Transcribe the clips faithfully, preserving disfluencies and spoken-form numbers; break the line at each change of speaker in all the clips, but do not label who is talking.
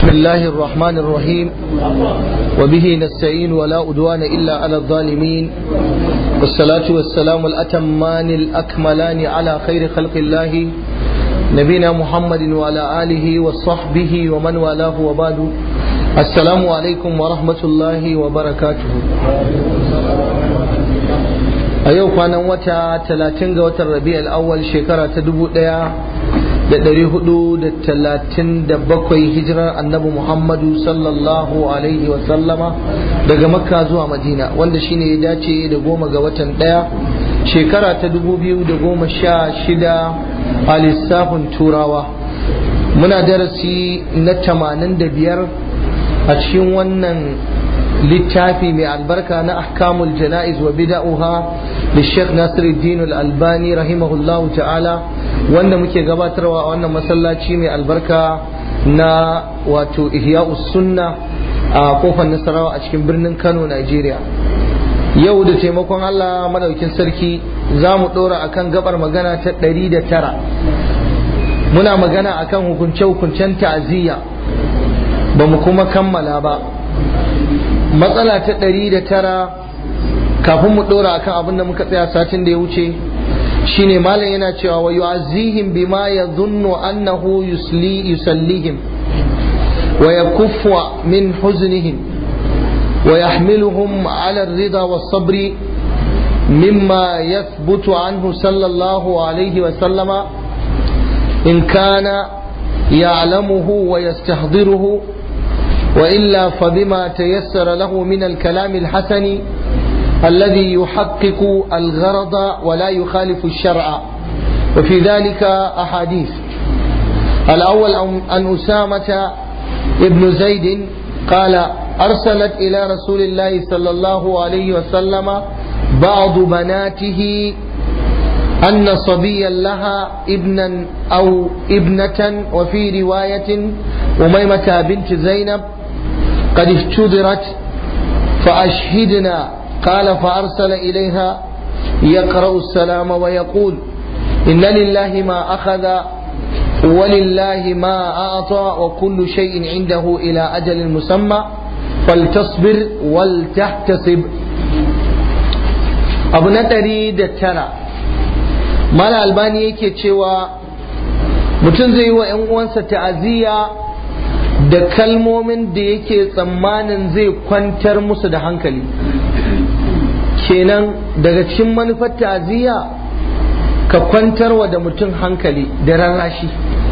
الله الرحمن الرحيم وبه نستعين ولا أدوان إلا على الظالمين والصلاة والسلام الأتمان الأكملان على خير خلق الله نبينا محمد وعلى آله وصحبه ومن والاه وبعد السلام عليكم ورحمة الله وبركاته. أيوة كان وتا ثلاثين وتا الربيع الأول شكرا تدبو da ɗari hudu da talatin da bakwai hijirar annabi Muhammadu sallallahu alaihi wa sallama daga makka zuwa madina wanda shine ya dace da goma ga watan ɗaya shekara ta dubu biyu da goma sha shida a lissafin turawa. Muna darasi na tamanin da biyar a cikin wannan littafi mai albarka na ahkamul jana'iz wa bida'uha da Sheikh Nasiruddin Al-Albani rahimahullahu ta'ala wanda muke gabatarwa a wannan masallaci mai albarka na wato Ihya'us Sunna a kofar Nasarawa a cikin birnin Kano, Nigeria. Yau da taimakon Allah madaukin sarki za mu ɗora akan gabar magana ta ɗari da tara. Muna magana akan hukunce-hukuncen ta'aziyya ba mu kuma kammala ba. Matsala ta ɗari da tara kafin mu ɗora akan abin da muka tsaya satin da ya wuce shine malam yana cewa wa yu'azzihim bima yadhunnu annahu yusli yusallihim wa yakuffu min huznihim wa yahmiluhum ala ar-ridha was-sabr mimma yathbutu anhu sallallahu alayhi wa sallama in kana ya'lamuhu wa yastahdiruhu وإلا فبما تيسر له من الكلام الحسن الذي يحقق الغرض ولا يخالف الشرع. وفي ذلك أحاديث. الأول أن أسامة ابن زيد قال أرسلت إلى رسول الله صلى الله عليه وسلم بعض بناته أن صبيا لها ابنا أو ابنة وفي رواية أميمة بنت زينب قد افتدرت فأشهدنا قال فأرسل إليها يقرأ السلام ويقول إن لله ما أخذ ولله ما أعطى وكل شيء عنده إلى أجل مسمى فلتصبر ولتحتسب. أبو نتري دترى مال الباني yake cewa mutum zai yi wa ‘yan uwansa ta'aziyya da kalmomin da yake tsammanin zai kwantar musu da hankali. Kenan daga cikin manufar ta'aziyya ka kwantarwa da mutum hankali da rarrashi.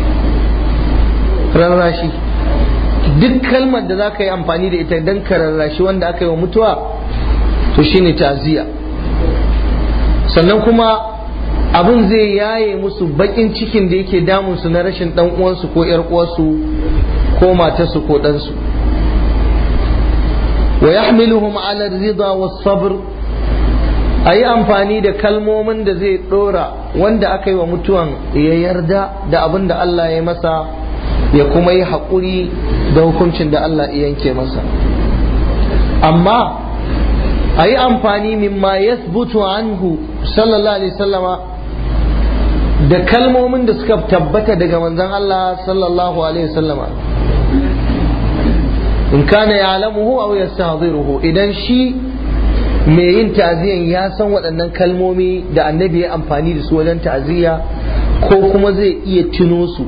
Rarrashi duk kalmar da za ka yi amfani da ita don ka rarrashi wanda aka yi wa mutuwa to shine ta'aziyya. Sannan kuma abin zai yaye musu bakin cikin da yake damunsu na rashin dan uwansu ko yar uwarsu ko matarsu ko ɗansu. wa yahmiluhum ala ridha was sabr ayi amfani da kalmomin da zai dora wanda aka yi wa mutuwan ya yarda da abin da Allah ya masa ya kuma yi haƙuri da hukuncin da Allah ya yanke masa. amma ayi amfani mimma yathbutu anhu sallallahu alaihi wasallama da kalmomin da suka tabbata daga manzon Allah sallallahu alaihi wasallama in kana ya'lamuhu aw yastahdiruhu idan shi mai yin ta'aziyan ya san waɗannan kalmomi da annabi ya amfani da su wajen ta'aziyya ko kuma zai iya tuno su.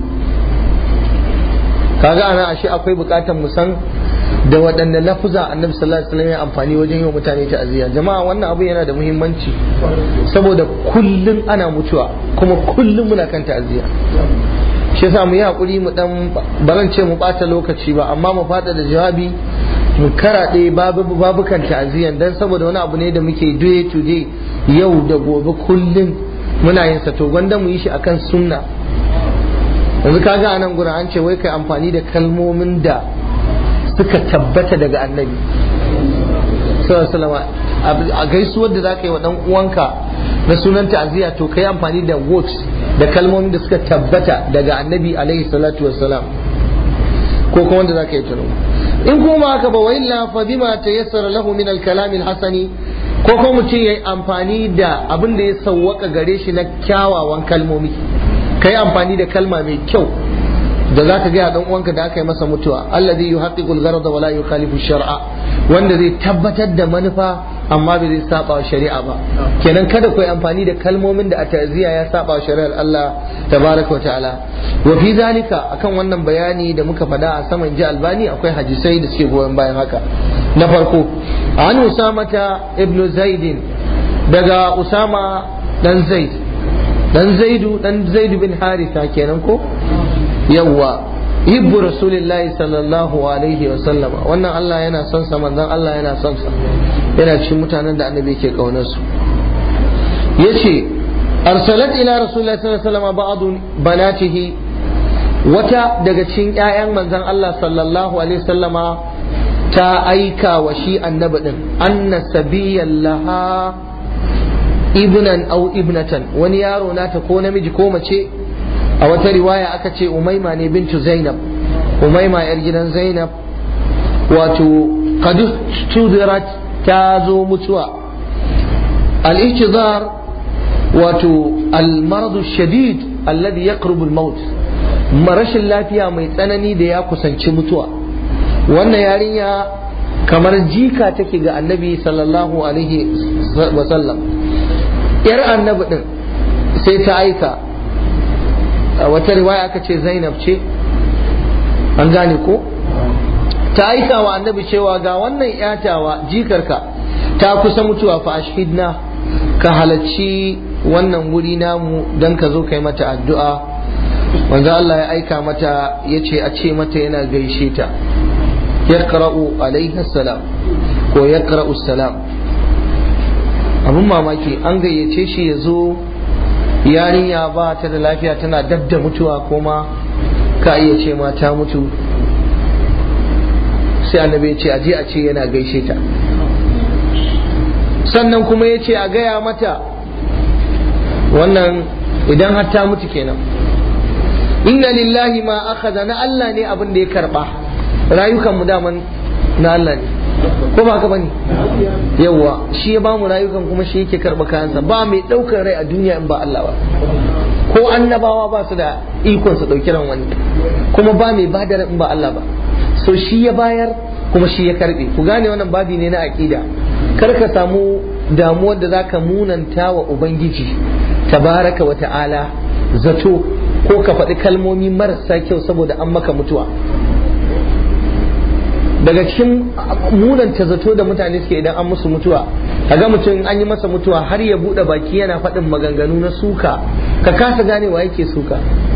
kaga ana ashe akwai bukatar mu san da waɗanda lafuza annabi sallallahu alaihi wasallam ya amfani wajen yi wa mutane ta'aziyya. Jama'a wannan abu yana da muhimmanci saboda kullum ana mutuwa kuma kullum muna kan ta'aziyya. shi yasa mu yi hakuri mu dan baran ce mu bata lokaci ba amma mu fada da jawabi mu karaɗe babu babukan ta'aziyyan dan saboda wani abu ne da muke day to day yau da gobe kullum muna yin sa to gwanda mu yi shi akan sunna. yanzu kaga anan gurin an ce wai kai amfani da kalmomin da suka tabbata daga annabi sallallahu alaihi wasallam a gaisuwar da zaka yi wa dan uwanka na sunan ta'aziyya to kai amfani da words da kalmomin da suka tabbata daga annabi alaihi salatu wassalam ko kuma wanda zaka yi tuno. in kuma haka ba wa illa fa bima tayassara lahu min al-kalam al-hasani ko kuma mutum yayi amfani da abin da ya sawwaka gare shi na kyawawan kalmomi kai amfani da kalma mai kyau da zaka ga dan uwanka da aka yi masa mutuwa alladhi yuhaqqiqu al-gharad wa la yukhalifu ash-shar'a wanda zai tabbatar da manufa amma bai zai saba wa shari'a ba kenan kada ku yi amfani da kalmomin da a ta'ziya ya saba wa shari'ar Allah tabaraka wa ta'ala wa fi zalika akan wannan bayani da muka faɗa a saman ji albani akwai hadisai da suke goyon bayan haka na farko an usamata ibnu zaid daga usama dan zaid dan zaidu dan zaidu bin harisa kenan ko yawwa hibbu rasulillahi sallallahu alaihi wa sallama wannan Allah yana son sa manzon Allah yana son sa yana cikin mutanen da annabi yake kaunar su yace arsalat ila rasulillahi sallallahu alaihi wa sallama ba'd banatihi wata daga cikin ƴaƴan manzon Allah sallallahu alaihi wa sallama ta aika wa shi annabi din anna sabiyan laha ibnan aw ibnatan wani yaro nata ko namiji ko mace a wata riwaya aka ce umaima ne bintu zainab umaima yar gidan zainab wato qad tudirat ta zo mutuwa al-ihtizar wato al-marad shadid alladhi yaqrubu al-maut marashin lafiya mai tsanani da ya kusanci mutuwa wannan yarinya kamar jika take ga annabi sallallahu alaihi wa sallam yar annabi din sai ta aika wata riwaya aka ce zainab ce an gane ko ta aika wa annabi cewa ga wannan yatawa jikarka ta kusa mutuwa fa ashhidna ka halacci wannan wuri namu dan ka zo kai mata addu'a wanda Allah ya aika mata yace a ce mata yana gaishe ta yaqra'u alaiha salam ko yaqra'u salam abun mamaki an gayyace shi ya zo yarinya ba ta da lafiya tana dab da mutuwa kuma ka iya ce ma ta mutu sai annabi ya ce a je a ce yana gaishe ta sannan kuma ya ce a gaya mata wannan idan har ta mutu kenan inna lillahi ma akhadha na Allah ne abin da ya karba rayukan mu daman na Allah ne ko ba haka bane yawa shi ya bamu rayukan kuma shi yake karba kayansa ba mai daukar rai a duniya in ba Allah ba ko annabawa ba su da ikon su dauki ran wani kuma ba mai bada in ba Allah ba so shi ya bayar kuma shi ya karbe ku gane wannan babi ne na aqida kar ka samu damuwar da zaka munanta wa ubangiji tabaraka wa ta'ala zato ko ka faɗi kalmomi marasa kyau saboda an maka mutuwa daga cikin munanta zato da mutane suke idan an musu mutuwa kaga mutum an yi masa mutuwa har ya bude baki yana faɗin maganganu na suka ka kasa ganewa yake suka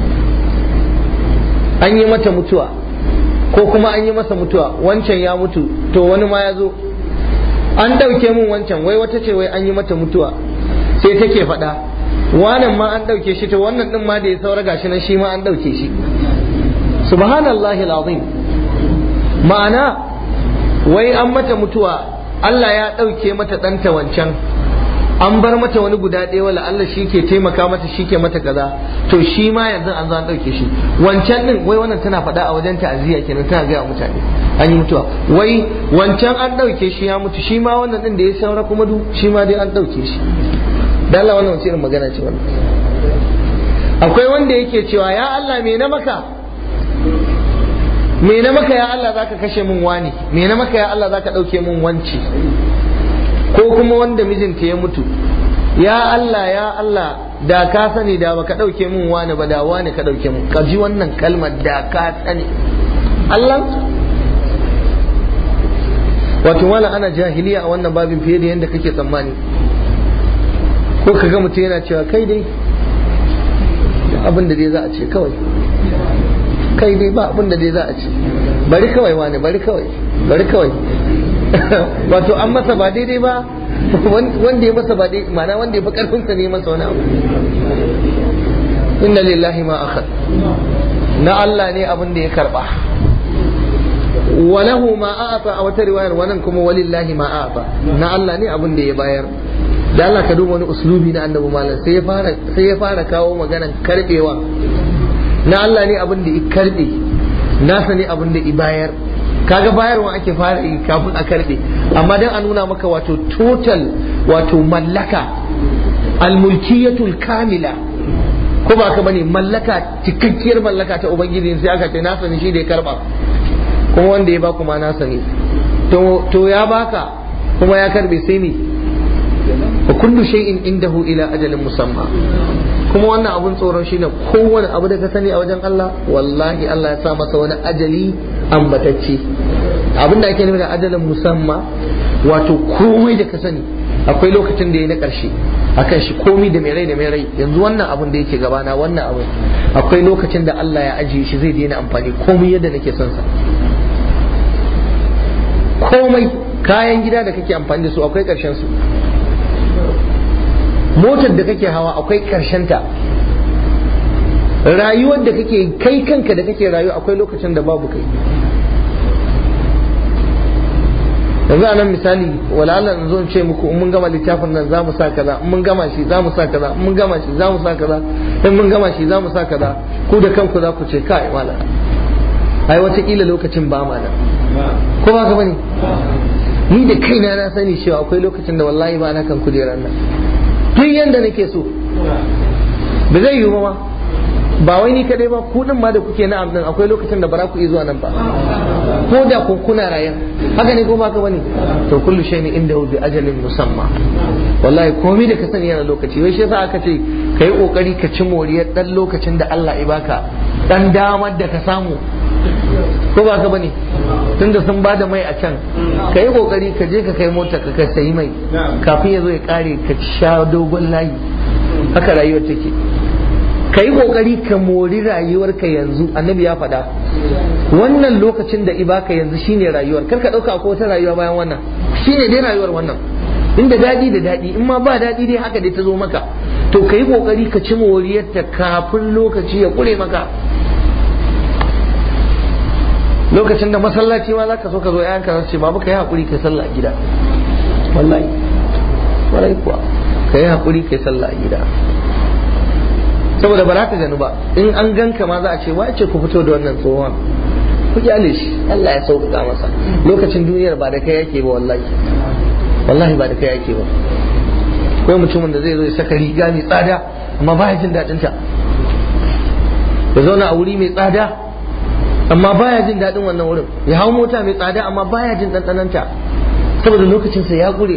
an yi mata mutuwa ko kuma an yi masa mutuwa wancan ya mutu to wani ma ya zo an ɗauke mun wancan wai wata ce wai an yi mata mutuwa sai take faɗa wannan ma an ɗauke shi to wannan ɗin ma da ya saura gashi nan shi ma an ɗauke shi subhanallahi alazim ma'ana wai an mata mutuwa Allah ya ɗauke mata ɗanta wancan an bar mata wani guda ɗaya wala Allah shi ke taimaka mata shi ke mata kaza to shi ma yanzu an zo an ɗauke shi wancan ɗin wai wannan tana faɗa a wajen ta'aziyya kenan tana gaya mutane an yi mutuwa wai wancan an ɗauke shi ya mutu shi ma wannan ɗin da ya saura kuma du shi ma dai an ɗauke shi da Allah wannan wace irin magana ce wannan akwai wanda yake cewa ya Allah me na maka me na maka ya Allah zaka kashe mun wani me na maka ya Allah zaka dauke mun wanci ko kuma wanda mijinta ya mutu ya Allah ya Allah da ka sani da baka dauke mun wani ba da wani ka dauke mun ka ji wannan kalmar da ka sani Allah wato wala ana jahiliya a wannan babin fiye da yadda kake tsammani ko kaga mutum yana cewa kai dai abin da dai za a ce kawai kai dai ba abin da dai za a ce bari kawai wani bari kawai bari kawai wato an masa ba daidai ba wanda ya masa ba daidai ma'ana wanda ya fi karfin sa ne masa wani abu inna lillahi ma akhad na Allah ne abin da ya karba walahu ma a'ata a wata riwayar wannan kuma walillahi ma a'ata na Allah ne abin da ya bayar da Allah ka duba wani uslubi na annabi malam sai ya fara sai ya fara kawo maganan karbewa na Allah ne abin da ya karbe nasa ne abin da ya bayar kaga bayarwa ake fara yi kafin a karbe amma dan a nuna maka wato total wato mallaka almulkiyatul kamila ko ba ka bane mallaka cikakkiyar mallaka ta ubangiji sai aka ce na sani shi da ya karba kuma wanda ya ba kuma na sani to to ya baka kuma ya karbe sai me wa kullu shay'in indahu ila ajalin musamma kuma wannan abun tsoron shine kowane abu da ka sani a wajen Allah wallahi Allah ya sa masa wani ajali ambatacce abin da ake nufi da ajalin musamma wato komai da ka sani akwai lokacin da ya na karshe akan shi komai da mai rai da mai rai yanzu wannan abun da yake gabana wannan abun akwai lokacin da Allah ya ajiye shi zai daina amfani komai yadda nake son sa komai kayan gida da kake amfani da su akwai karshen su motar da kake hawa akwai ta rayuwar da kake kai kanka da kake rayuwa akwai lokacin da babu kai yanzu anan misali walala in zo in ce muku in mun gama littafin nan za mu sa kaza in mun gama shi za mu sa kaza in mun gama shi za mu sa kaza in mun gama shi za mu sa kaza ku da kanku za ku ce kai wala ai wataƙila lokacin ba ma nan ko ba ka bane ni da kaina na sani cewa akwai lokacin da wallahi ba na kan kujerar nan duk yanda nake so ba zai yiwu ma ba wai ni kadai ba ku din ma da kuke na'am din akwai lokacin da ba za ku iya zuwa nan ba ko da ku kuna rayan haka ne ko ba ka bane to kullu shay'in inda bi ajalin musamma wallahi komai da ka sani yana lokaci wai shi yasa aka ce kai kokari ka ci moriyar dan lokacin da Allah ya baka dan damar da ka samu ko ba ka bane tunda sun bada mai a can ka yi kokari ka je ka kai mota ka ka sayi mai kafin ya zo ya kare ka sha dogon layi haka rayuwar take ka yi kokari ka mori rayuwarka yanzu annabi ya faɗa wannan lokacin da ibaka yanzu shine rayuwar kar ka ɗauka akwai wata rayuwa bayan wannan shine dai rayuwar wannan inda daɗi da daɗi in ma ba daɗi dai haka dai ta zo maka to ka yi kokari ka ci moriyarta kafin lokaci ya kure maka lokacin da masallaci ma za ka so ka zo yayanka za ce babu ka yi haƙuri kai sallah a gida wallahi wallahi kuwa ka yi haƙuri kai sallah a gida saboda ba za ka gani ba in an ganka ma za a ce wace ku fito da wannan tsohon ku kyale shi Allah ya sauƙaƙa masa lokacin duniyar ba da kai yake ba wallahi wallahi ba da kai yake ba akwai mutumin da zai zo ya saka riga mai tsada amma ba ya jin daɗin ta ya zauna a wuri mai tsada amma baya jin daɗin wannan wurin ya hau mota mai tsada amma baya jin ɗanɗananta saboda lokacinsa ya gure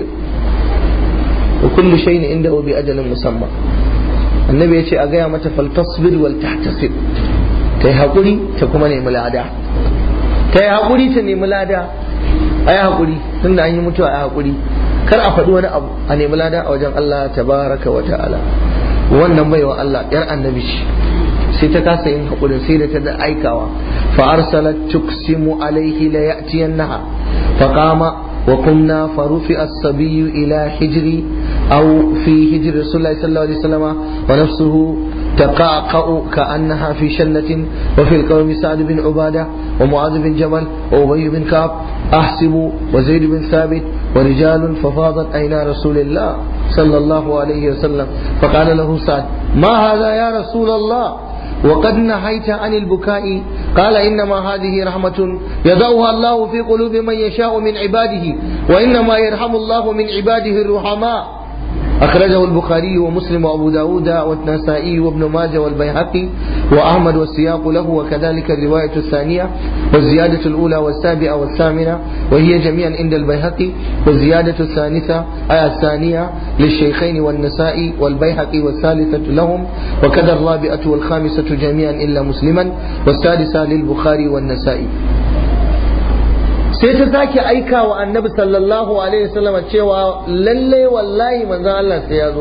wa kullu shay'in inda bi ajalin musamma annabi ya ce a gaya mata faltasbir wal tahtasib ta yi haƙuri ta kuma nemi lada ta yi haƙuri ta nemi lada a yi haƙuri tunda an yi mutuwa a yi haƙuri kar a faɗi wani abu a nemi lada a wajen Allah tabaraka wa ta'ala wannan baiwa Allah yar annabi ce sai ta kasa yin haƙurin sai da ta da aikawa fa arsalat tuksimu alaihi la ya'tiyannaha fa qama wa qumna fa rufi as-sabiyyu ila hijri aw fi hijri rasulullahi sallallahu alaihi wasallam wa nafsuhu تقعقع كأنها في شلة وفي القوم سعد بن عبادة ومعاذ بن جبل وأبي بن كعب أحسب وزيد بن ثابت ورجال ففاضت عينا رسول الله صلى الله عليه وسلم فقال له سعد ما هذا يا رسول الله وقد نهيت عن البكاء قال إنما هذه رحمة يضعها الله في قلوب من يشاء من عباده وإنما يرحم الله من عباده الرحماء أخرجه البخاري ومسلم وأبو داود والنسائي وابن ماجه والبيهقي وأحمد والسياق له وكذلك الرواية الثانية والزيادة الأولى والسابعة والثامنة وهي جميعا عند البيهقي والزيادة الثالثة أي الثانية للشيخين والنسائي والبيهقي والثالثة لهم وكذا الرابعة والخامسة جميعا إلا مسلما والسادسة للبخاري والنسائي. sai ta sake aika wa annabi sallallahu alaihi wasallam cewa lalle wallahi manzon Allah sai ya zo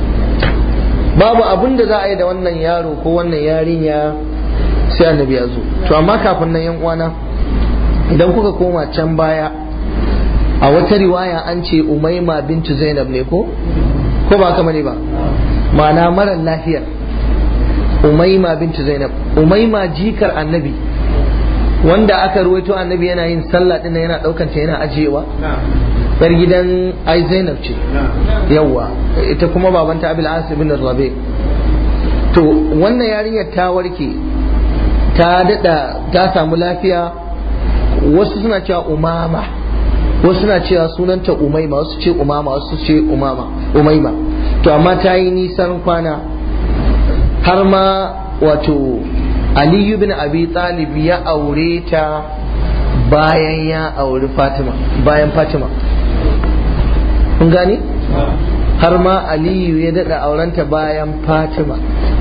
babu abin da za a yi da wannan yaro ko wannan yarinya sai annabi ya zo to amma kafin nan yan uwana idan kuka koma can baya a wata riwaya an ce Umayma bintu Zainab ne ko ko ba kama ne ba ma'ana mara lafiyar Umayma bintu Zainab Umayma jikar annabi wanda aka ruwaito annabi yana yin sallah din yana daukan ta yana ajiyewa yar gidan ai Zainab ce yawa ita kuma babanta Abil As ibn Rabi to wannan yarinyar ta warke ta dada ta samu lafiya wasu suna cewa Umama wasu suna cewa sunanta Umayma wasu ce Umama wasu ce Umama Umayma to amma ta yi nisan kwana har ma wato Aliyu bin Abi Talib ya aure ta bayan ya auri Fatima, bayan Fatima. Kun gane? Har ma Aliyu ya daɗa aurenta bayan Fatima.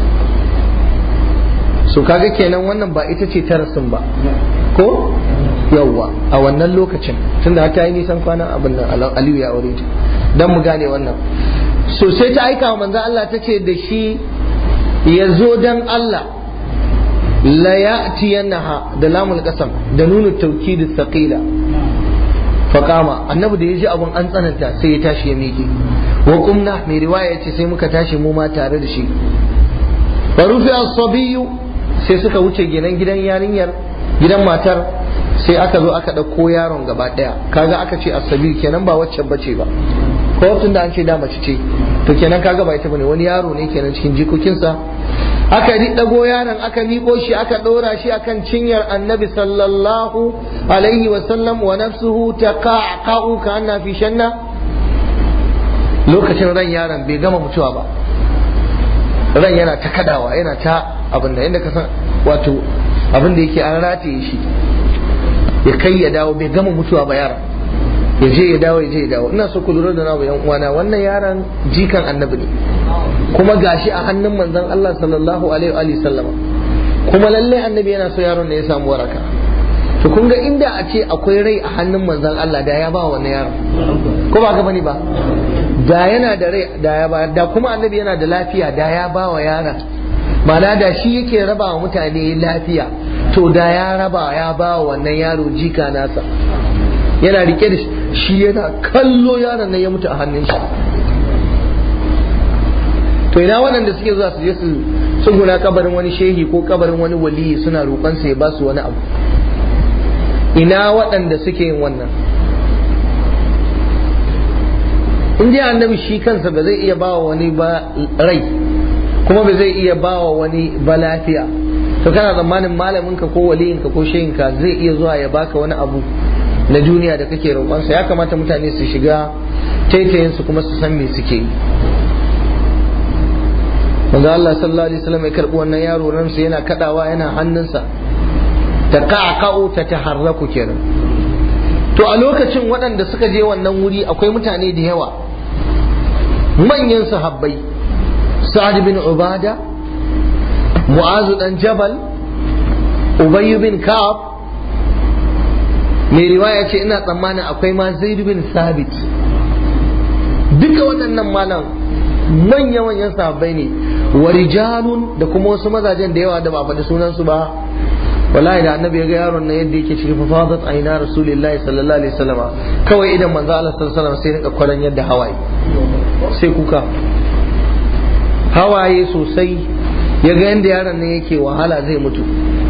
So kaga kenan wannan ba ita ce tarasin ba, ko? Yawwa a wannan lokacin tunda ta yi nisan kwana abin nan Aliyu ya aure ta, dan mu gane wannan. So sai ta aika wa manzon Allah ta ce da shi ya zo dan Allah la ya'tiyannaha da lamul qasam da nunu tawkid thaqila faqama. Annabi da yaji abun an tsananta sai ya tashi ya miƙe. Wa qumna mai riwaya yace sai muka tashi mu ma tare da shi. Wa rufi as-sabiyyu sai suka wuce gidan gidan yarinyar gidan matar, sai aka zo aka ɗauko yaron gaba ɗaya. Kaga aka ce as-sabiy kenan ba wacce bace ba, ko tun da an ce da mace ce to kenan kaga ba ita bane, wani yaro ne kenan cikin jikokinsa. Aka dago yaron aka miƙo shi aka ɗora shi akan cinyar annabi sallallahu alaihi wa sallam wa nafsuhu taqa'u ka anna fi shanna. Lokacin ran yaron bai gama mutuwa ba, ran yana ta kadawa yana ta abin da inda ka san wato abin da yake an rataye shi ya kai ya dawo, bai gama mutuwa ba yaron, ya je ya dawo ya je ya dawo. Ina so ku lura da nawa yan uwana, wannan yaron jikan annabi ne kuma gashi a hannun manzon Allah sallallahu alaihi wa sallama, kuma lalle annabi yana so yaron ne ya samu waraka. To kun ga inda a ce akwai rai a hannun manzon Allah da ya ba wannan yaron, ko ba ka bane ba, da yana da rai da ya ba, da kuma annabi yana da lafiya da ya ba wa yaron, ma'ana da shi yake raba wa mutane lafiya to da ya raba ya ba wa wannan yaro jika nasa, yana rike da shi yana kallo yaron nan ya mutu a hannun shi. To ina waɗanda suke zuwa su je su tsuguna kabarin wani shehi ko kabarin wani waliyi suna roƙon sa ya ba su wani abu? Ina waɗanda suke yin wannan? In ji annabi shi kansa ba zai iya ba wa wani ba rai kuma ba zai iya ba wa wani ba lafiya, to kana tsammanin malaminka ko waliyinka ko shehinka zai iya zuwa ya baka wani abu na duniya da kake roƙonsa? Ya kamata mutane su shiga taitayinsu kuma su san me suke yi. Manzo Allah sallallahu alaihi wasallam ya karbi wannan yaro, ransa yana kadawa, yana hannunsa ta ka'ka'u ta taharraku kenan. To a lokacin waɗanda suka je wannan wuri akwai mutane da yawa, manyan sahabbai, Sa'ad bin Ubada, Mu'azu dan Jabal, Ubay bin Ka'ab, mai riwaya ce ina tsammanin akwai ma Zaid bin Sabit. Duka waɗannan malam manya-manyan sahabbai ne, wa rijalun da kuma wasu mazajen da yawa da ba faɗi sunansu ba. Wallahi da annabi ya ga yaron nan yadda yake cikin fafadat aina rasulillahi sallallahu alaihi wasallam, kawai idan manzo Allah sallallahu alaihi wasallam sai rinka kwaran yadda hawaye, sai kuka hawaye sosai. Ya ga yadda yaron nan yake wahala zai mutu,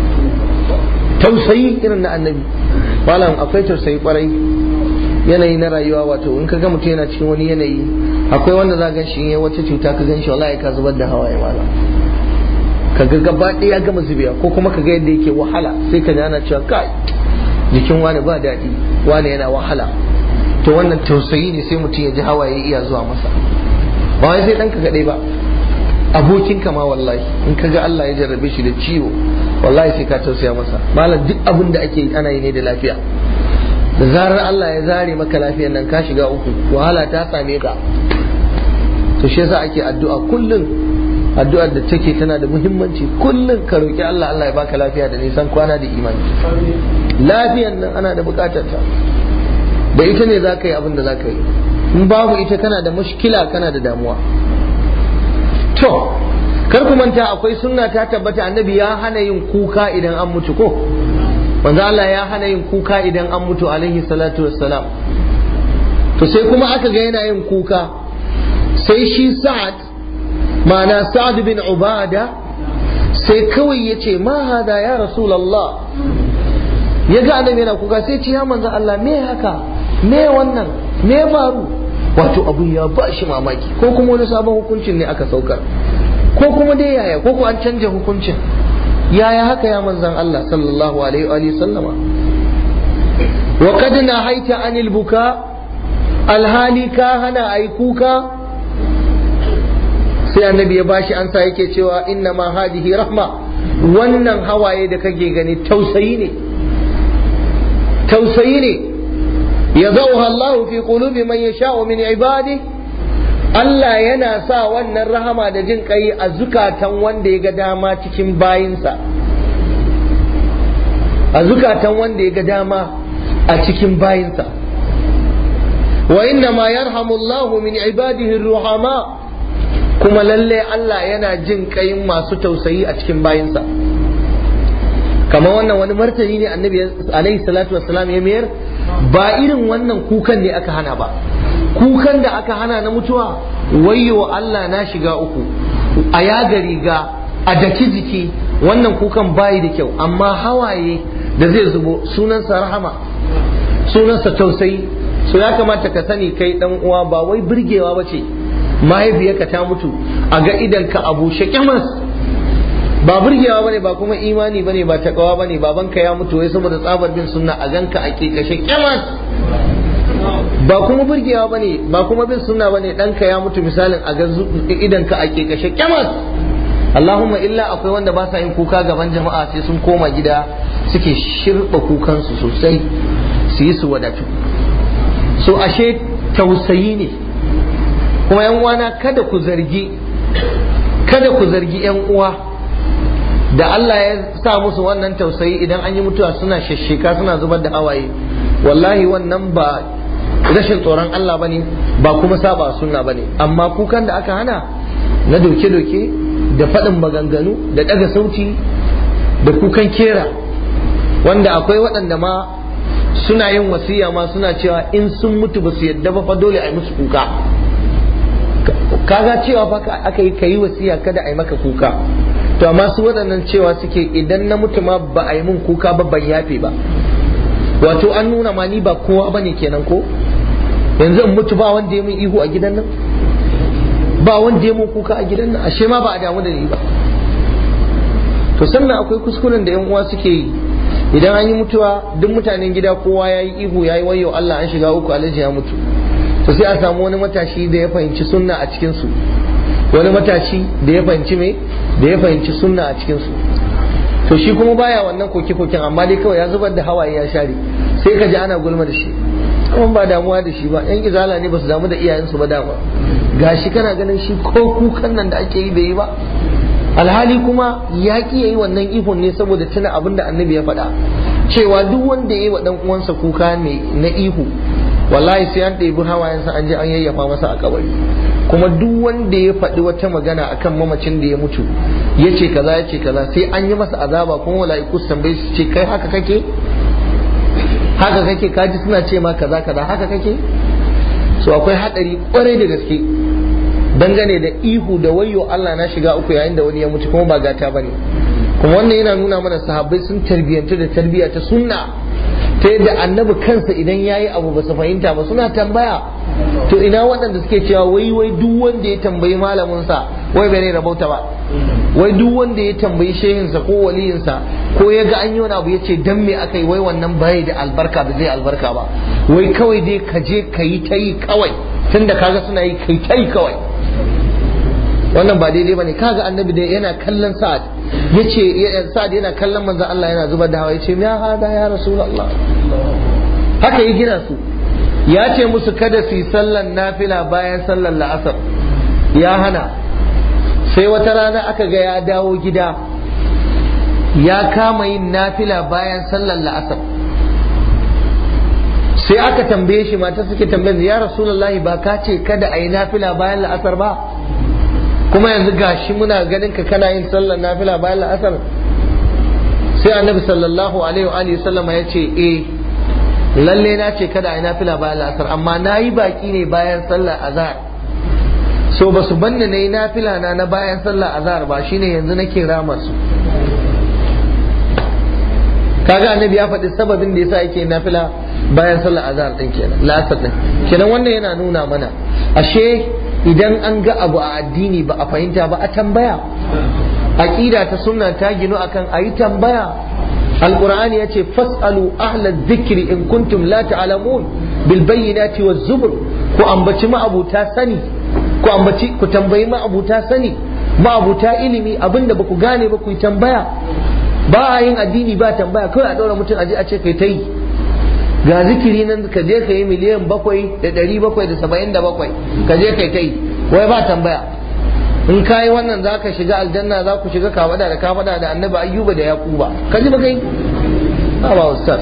tausayi irin na annabi. Malam akwai tausayi kwarai, yanayi na rayuwa. Wato in ka ga mutum yana cikin wani yanayi, akwai wanda za gan shi in wata cuta ka gan shi wallahi ka zubar da hawaye malam, ka ga gaba ɗaya gama zubewa, ko kuma ka ga yadda yake wahala sai ka ana cewa kai jikin wani ba daɗi, wani yana wahala. To wannan tausayi ne, sai mutum ya ji hawaye iya zuwa masa. Ba wai sai ɗanka kaɗai ba, abokinka ma wallahi in ka ga Allah ya jarrabe shi da ciwo wallahi sai ka tausaya masa. Malam duk abin da ake ana yi ne da lafiya, da zarar Allah ya zare maka lafiyar nan ka shiga uku, wahala ta same ka. To shi yasa ake addu'a kullum, addu'ar da take tana da muhimmanci kullum ka roki Allah, Allah ya baka lafiya da nisan kwana da imani. Lafiyan nan ana da bukatar ta, da ita ne za ka yi abin da za ka yi. In babu ita kana da mushkila, kana da damuwa. To kar ku manta akwai sunna ta tabbata, annabi ya hana yin kuka idan an mutu, ko manzo Allah ya hana yin kuka idan an mutu alaihi salatu wassalam. To sai kuma aka ga yana yin kuka, sai shi Sa'ad, ma'ana Sa'ad bin Ubada, sai kawai ya ce ma hada ya Rasulallah. Ya ga annabi yana kuka sai ce ya manzo Allah me haka, me wannan, me faru? Wato abu ya ba shi mamaki, ko kuma wani sabon hukuncin ne aka saukar, ko kuma dai yaya, ko ko an canja hukuncin, yaya haka ya manzon Allah sallallahu alaihi wa sallama. Wa qad nahaita anil buka, alhali ka hana ai kuka. sai annabi ya bashi ansa yake cewa inna ma hadihi rahma, wannan hawaye da kake gani tausayi ne tausayi ne yadauha Allah fi qulubi man yasha'u min ibadi, Allah yana sa wannan rahama da jin kai a zukatan wanda ya ga dama cikin bayinsa, a zukatan wanda ya ga dama a cikin bayinsa. Wa inna ma yarhamu Allah min ibadihi ruhama, kuma lalle Allah yana jin kayin masu tausayi a cikin bayinsa. Kamar wannan wani martani ne annabi alaihi salatu wassalam ya mayar, ba irin wannan kukan ne aka hana ba. Kukan da aka hana na mutuwa, wayyo Allah na shiga uku, a yaga riga, a daki jiki, wannan kukan bayi da kyau. Amma hawaye da zai zubo sunansa rahama, sunansa tausayi. So ya kamata ka sani kai dan uwa, ba wai burgewa bace mahaifiyarka ta mutu a ga idanka a bushe kyamas, ba burgewa bane, ba kuma imani bane, ba takawa bane. Babanka ya mutu wai saboda tsabar bin sunna a ganka a kekashe kyamas, ba kuma burgewa bane, ba kuma bin sunna bane. Danka ya mutu misalin a ga idanka a kekashe kyamas. Allahumma illa akwai wanda ba sa yin kuka gaban jama'a, sai sun koma gida suke shirba kukansu sosai su yi su wadatu. So ashe tausayi ne. Kuma yan uwana, kada ku zargi kada ku zargi yan uwa da Allah ya sa musu wannan tausayi idan an yi mutuwa suna shashshika suna zubar da hawaye. Wallahi wannan ba rashin tsoron Allah bane, ba kuma saba sunna bane. Amma kukan da aka hana na doke-doke da faɗin maganganu da ɗaga sauti da kukan kera, wanda akwai waɗanda ma suna yin wasiya ma suna cewa in sun mutu ba su yadda ba fa dole a yi musu kuka. Kaga cewa fa aka yi kayi wasiya kada a yi maka kuka, to amma su waɗannan cewa suke idan na mutu ma ba a yi mun kuka ba ban yafe ba. Wato an nuna ma ni ba kowa bane kenan ko? Yanzu in mutu ba wanda ya mun ihu a gidan nan, ba wanda ya mun kuka a gidan nan, ashe ma ba a damu da ni ba. To sannan akwai kuskuren da yan uwa suke yi, idan an yi mutuwa duk mutanen gida kowa ya yi ihu ya yi wayo Allah an shiga uku alhaji ya mutu. To sai a samu wani matashi da ya fahimci sunna a cikin su, wani matashi da ya fahimci me da ya fahimci sunna a cikin su. To shi kuma baya wannan koke-koken, amma dai kawai ya zubar da hawaye ya share, sai ka ji ana gulma da shi, kuma ba damuwa da shi ba. Yan izala ne ba su damu da iyayensu ba dama, gashi kana ganin shi ko kukan nan da ake yi bai yi ba. Alhali kuma ya ki yayi wannan ihun ne saboda tuna abin da annabi ya faɗa cewa duk wanda ya yi wa dan uwansa kuka ne na ihu, wallahi sai an ɗebi hawayensa an je an yayyafa masa a kabari. Kuma duk wanda ya faɗi wata magana akan mamacin da ya mutu ya ce kaza ya ce kaza, sai an yi masa azaba. Kuma mala'iku su tambaye su ce kai haka kake haka kake kaji suna ce ma kaza kaza haka kake. So akwai hadari kwarai da gaske dangane da ihu da wayo Allah na shiga uku yayin da wani ya mutu, kuma ba gata bane. Kuma wannan yana nuna mana sahabbai sun tarbiyyantu da tarbiyya ta sunna, ta yadda annabi kansa idan yayi abu ba su fahimta ba suna tambaya. To ina waɗanda suke cewa wai wai duk wanda ya tambayi malamin sa wai bai rabauta ba, wai duk wanda ya tambayi shehinsa ko waliyinsa ko ya ga an yi wani abu ya ce dan me aka yi, wai wannan bai da albarka ba zai albarka ba. Wai kawai dai ka je ka yi ta yi kawai, tunda kaga suna yi kai ta yi kawai. Wannan ba daidai bane. Kaga annabi da yana kallon Sa'ad, yace Sa'ad yana kallon manzon Allah yana zubar da hawa, yace ya hada ya rasulullah. Haka ya gina su, ya ce musu kada su yi sallan nafila bayan sallar la'asar, ya hana. Sai wata rana aka ga ya dawo gida ya kama yin nafila bayan sallar la'asar. Sai aka tambaye shi, mata suke tambayar ya rasulullahi ba ka ce kada a yi nafila bayan la'asar ba, kuma yanzu gashi muna ganin ka kana yin sallar nafila bayan la'asar. Sai annabi sallallahu alaihi wa alihi sallama ya ce eh lalle na ce kada a yi nafila bayan la'asar, amma na yi baki ne bayan sallar azhar, so ba su banne na yi nafila na na bayan sallar azhar ba, shine yanzu nake rama su. Kaga annabi ya faɗi sababin da yasa yake nafila bayan sallar azhar din kenan, la'asar din kenan. Wannan yana nuna mana ashe idan an ga abu a addini ba a fahimta ba a tambaya. Aqida ta sunna ta ginu akan ayi tambaya. Alqur'ani yace fasalu ahla dhikri in kuntum la ta'lamun bil bayyinati waz zubur, ku ambaci ma'abuta sani ku ambaci ku tambayi ma'abuta sani ma'abuta ilimi abinda ba ku gane ba ku tambaya. Ba a yin addini ba tambaya, kawai a ɗora mutum aje a ce kai ta yi. Ga zikiri nan ka je ka yi miliyan bakwai da ɗari bakwai da saba'in da bakwai ka je kai ta yi, wai ba tambaya. In ka yi wannan za ka shiga aljanna, za ku shiga kafada da kafada da annabi ayyuba da yakuba. Ka ji ba kai? Ba ba ustaz,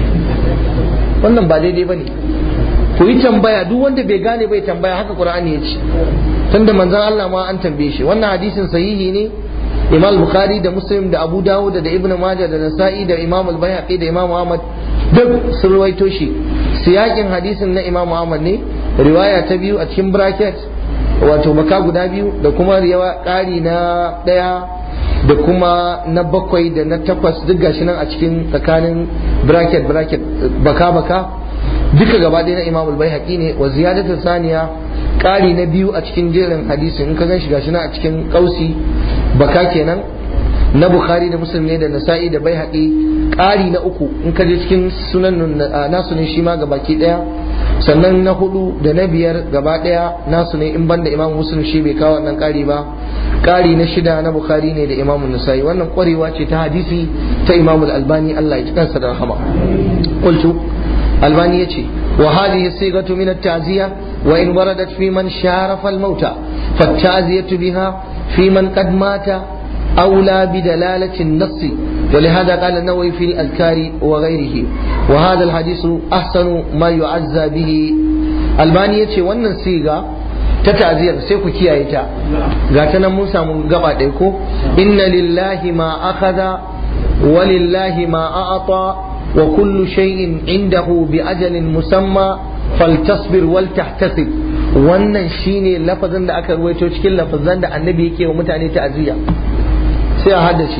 wannan ba daidai ba ne. Ku yi tambaya, duk wanda bai gane bai tambaya, haka Qur'ani ya ce. Tunda manzon Allah ma an tambaye shi. Wannan hadisin sahihi ne. Imam Bukhari da Muslim da Abu Dawud da Ibn Majah da Nasa'i da Imam Al-Baihaqi da Imam Ahmad duk sun rawaito shi. Siyakin hadisin na Imam Ahmad ne, riwaya ta biyu a cikin bracket, wato baka guda biyu, da kuma riwaya ƙari na ɗaya da kuma na bakwai da na takwas, duk gashi nan a cikin tsakanin bracket bracket baka baka duka gaba ɗaya na Imam Al-Baihaqi ne. Wa ziyadatu saniya, ƙari na biyu a cikin jerin hadisin, in ka gan shi gashi nan a cikin kausi baka kenan, na Bukhari da Muslim ne da Nasa'i da Baihaqi. Ƙari na uku in ka je cikin sunan nasu ne shi ma gabaki ɗaya. Sannan na hudu da na biyar gaba ɗaya nasu ne, in banda Imam Muslim shi bai kawo wannan ƙari ba. Ƙari na shida na Bukhari ne da Imam Nasa'i. Wannan ƙwarewa ce ta hadisi ta Imam Al-Albani, Allah ya ji kansa da rahama. Qultu, Albani yace wa hadhihi sigatu min at-ta'ziya wa in waradat fi man sharafa al-mauta fa-at-ta'ziyatu biha في من قد مات أولى بدلالة النص، ولهذا قال النووي في الأذكار وغيره وهذا الحديث أحسن ما يعزى به. Albani yace wannan siga ta ta'ziyar sai ku kiyaye ta, ga ta nan mun samu gaba ɗaya ko, inna lillahi ma akhadha wa lillahi ma a'ata wa kullu shay'in indahu bi ajalin musamma faltasbir wal tahtasib. Wannan shine lafazin da aka ruwaito cikin lafazan da annabi yake wa mutane ta'aziyya, sai a haddace.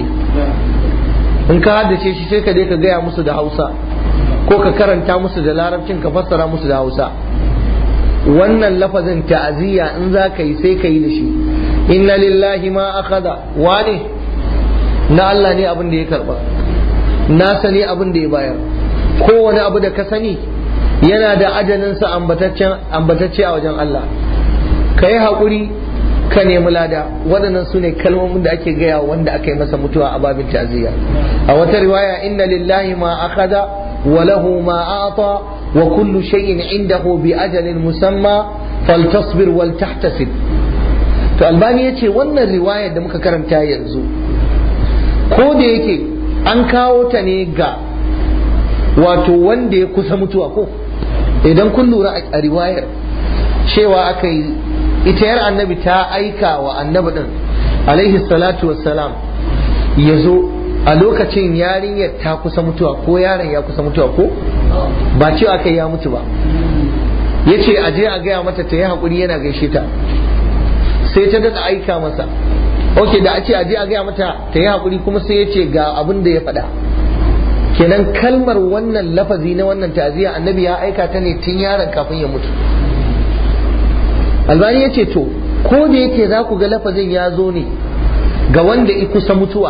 In ka haddace shi sai ka je ka gaya musu da Hausa ko ka karanta musu da Larabcin ka fassara musu da Hausa. Wannan lafazin ta'aziyya in za ka yi sai ka yi da shi, inna lillahi ma akhadha, wane na Allah ne abin da ya karba, nasa ne abin da ya bayar. Kowane abu da ka sani yana da ajalinsa ambatacce a wajen Allah. Ka yi haƙuri ka nemi lada. Waɗannan su ne kalmomin da ake gaya wanda aka yi masa mutuwa a babin ta'aziyya. A wata riwaya, inna lillahi ma akhadha wa lahu ma a'ta wa kullu shay'in indahu bi ajalin musamma faltasbir wal tahtasib. To Albani yace wannan riwayar da muka karanta yanzu, ko da yake an kawo ta ne ga wato wanda ya kusa mutuwa ko, idan kun lura a riwayar cewa aka yi ita yar annabi ta aika wa annabi din alaihi salatu wassalam ya zo a lokacin yarinyar ta kusa mutuwa ko yaron ya kusa mutuwa ko, ba cewa aka yi ya mutu ba. Ya ce a je a gaya mata ta yi haƙuri yana gaishe ta, sai ta daɗa aika masa. Ok, da a ce a je a gaya mata ta yi haƙuri kuma sai ya ce ga abin da ya faɗa. Kenan kalmar wannan lafazi na wannan ta'aziyya annabi ya aika ta ne tun yaron kafin ya mutu. Albani ya ce to ko da yake za ku ga lafazin ya zo ne ga wanda ya kusa mutuwa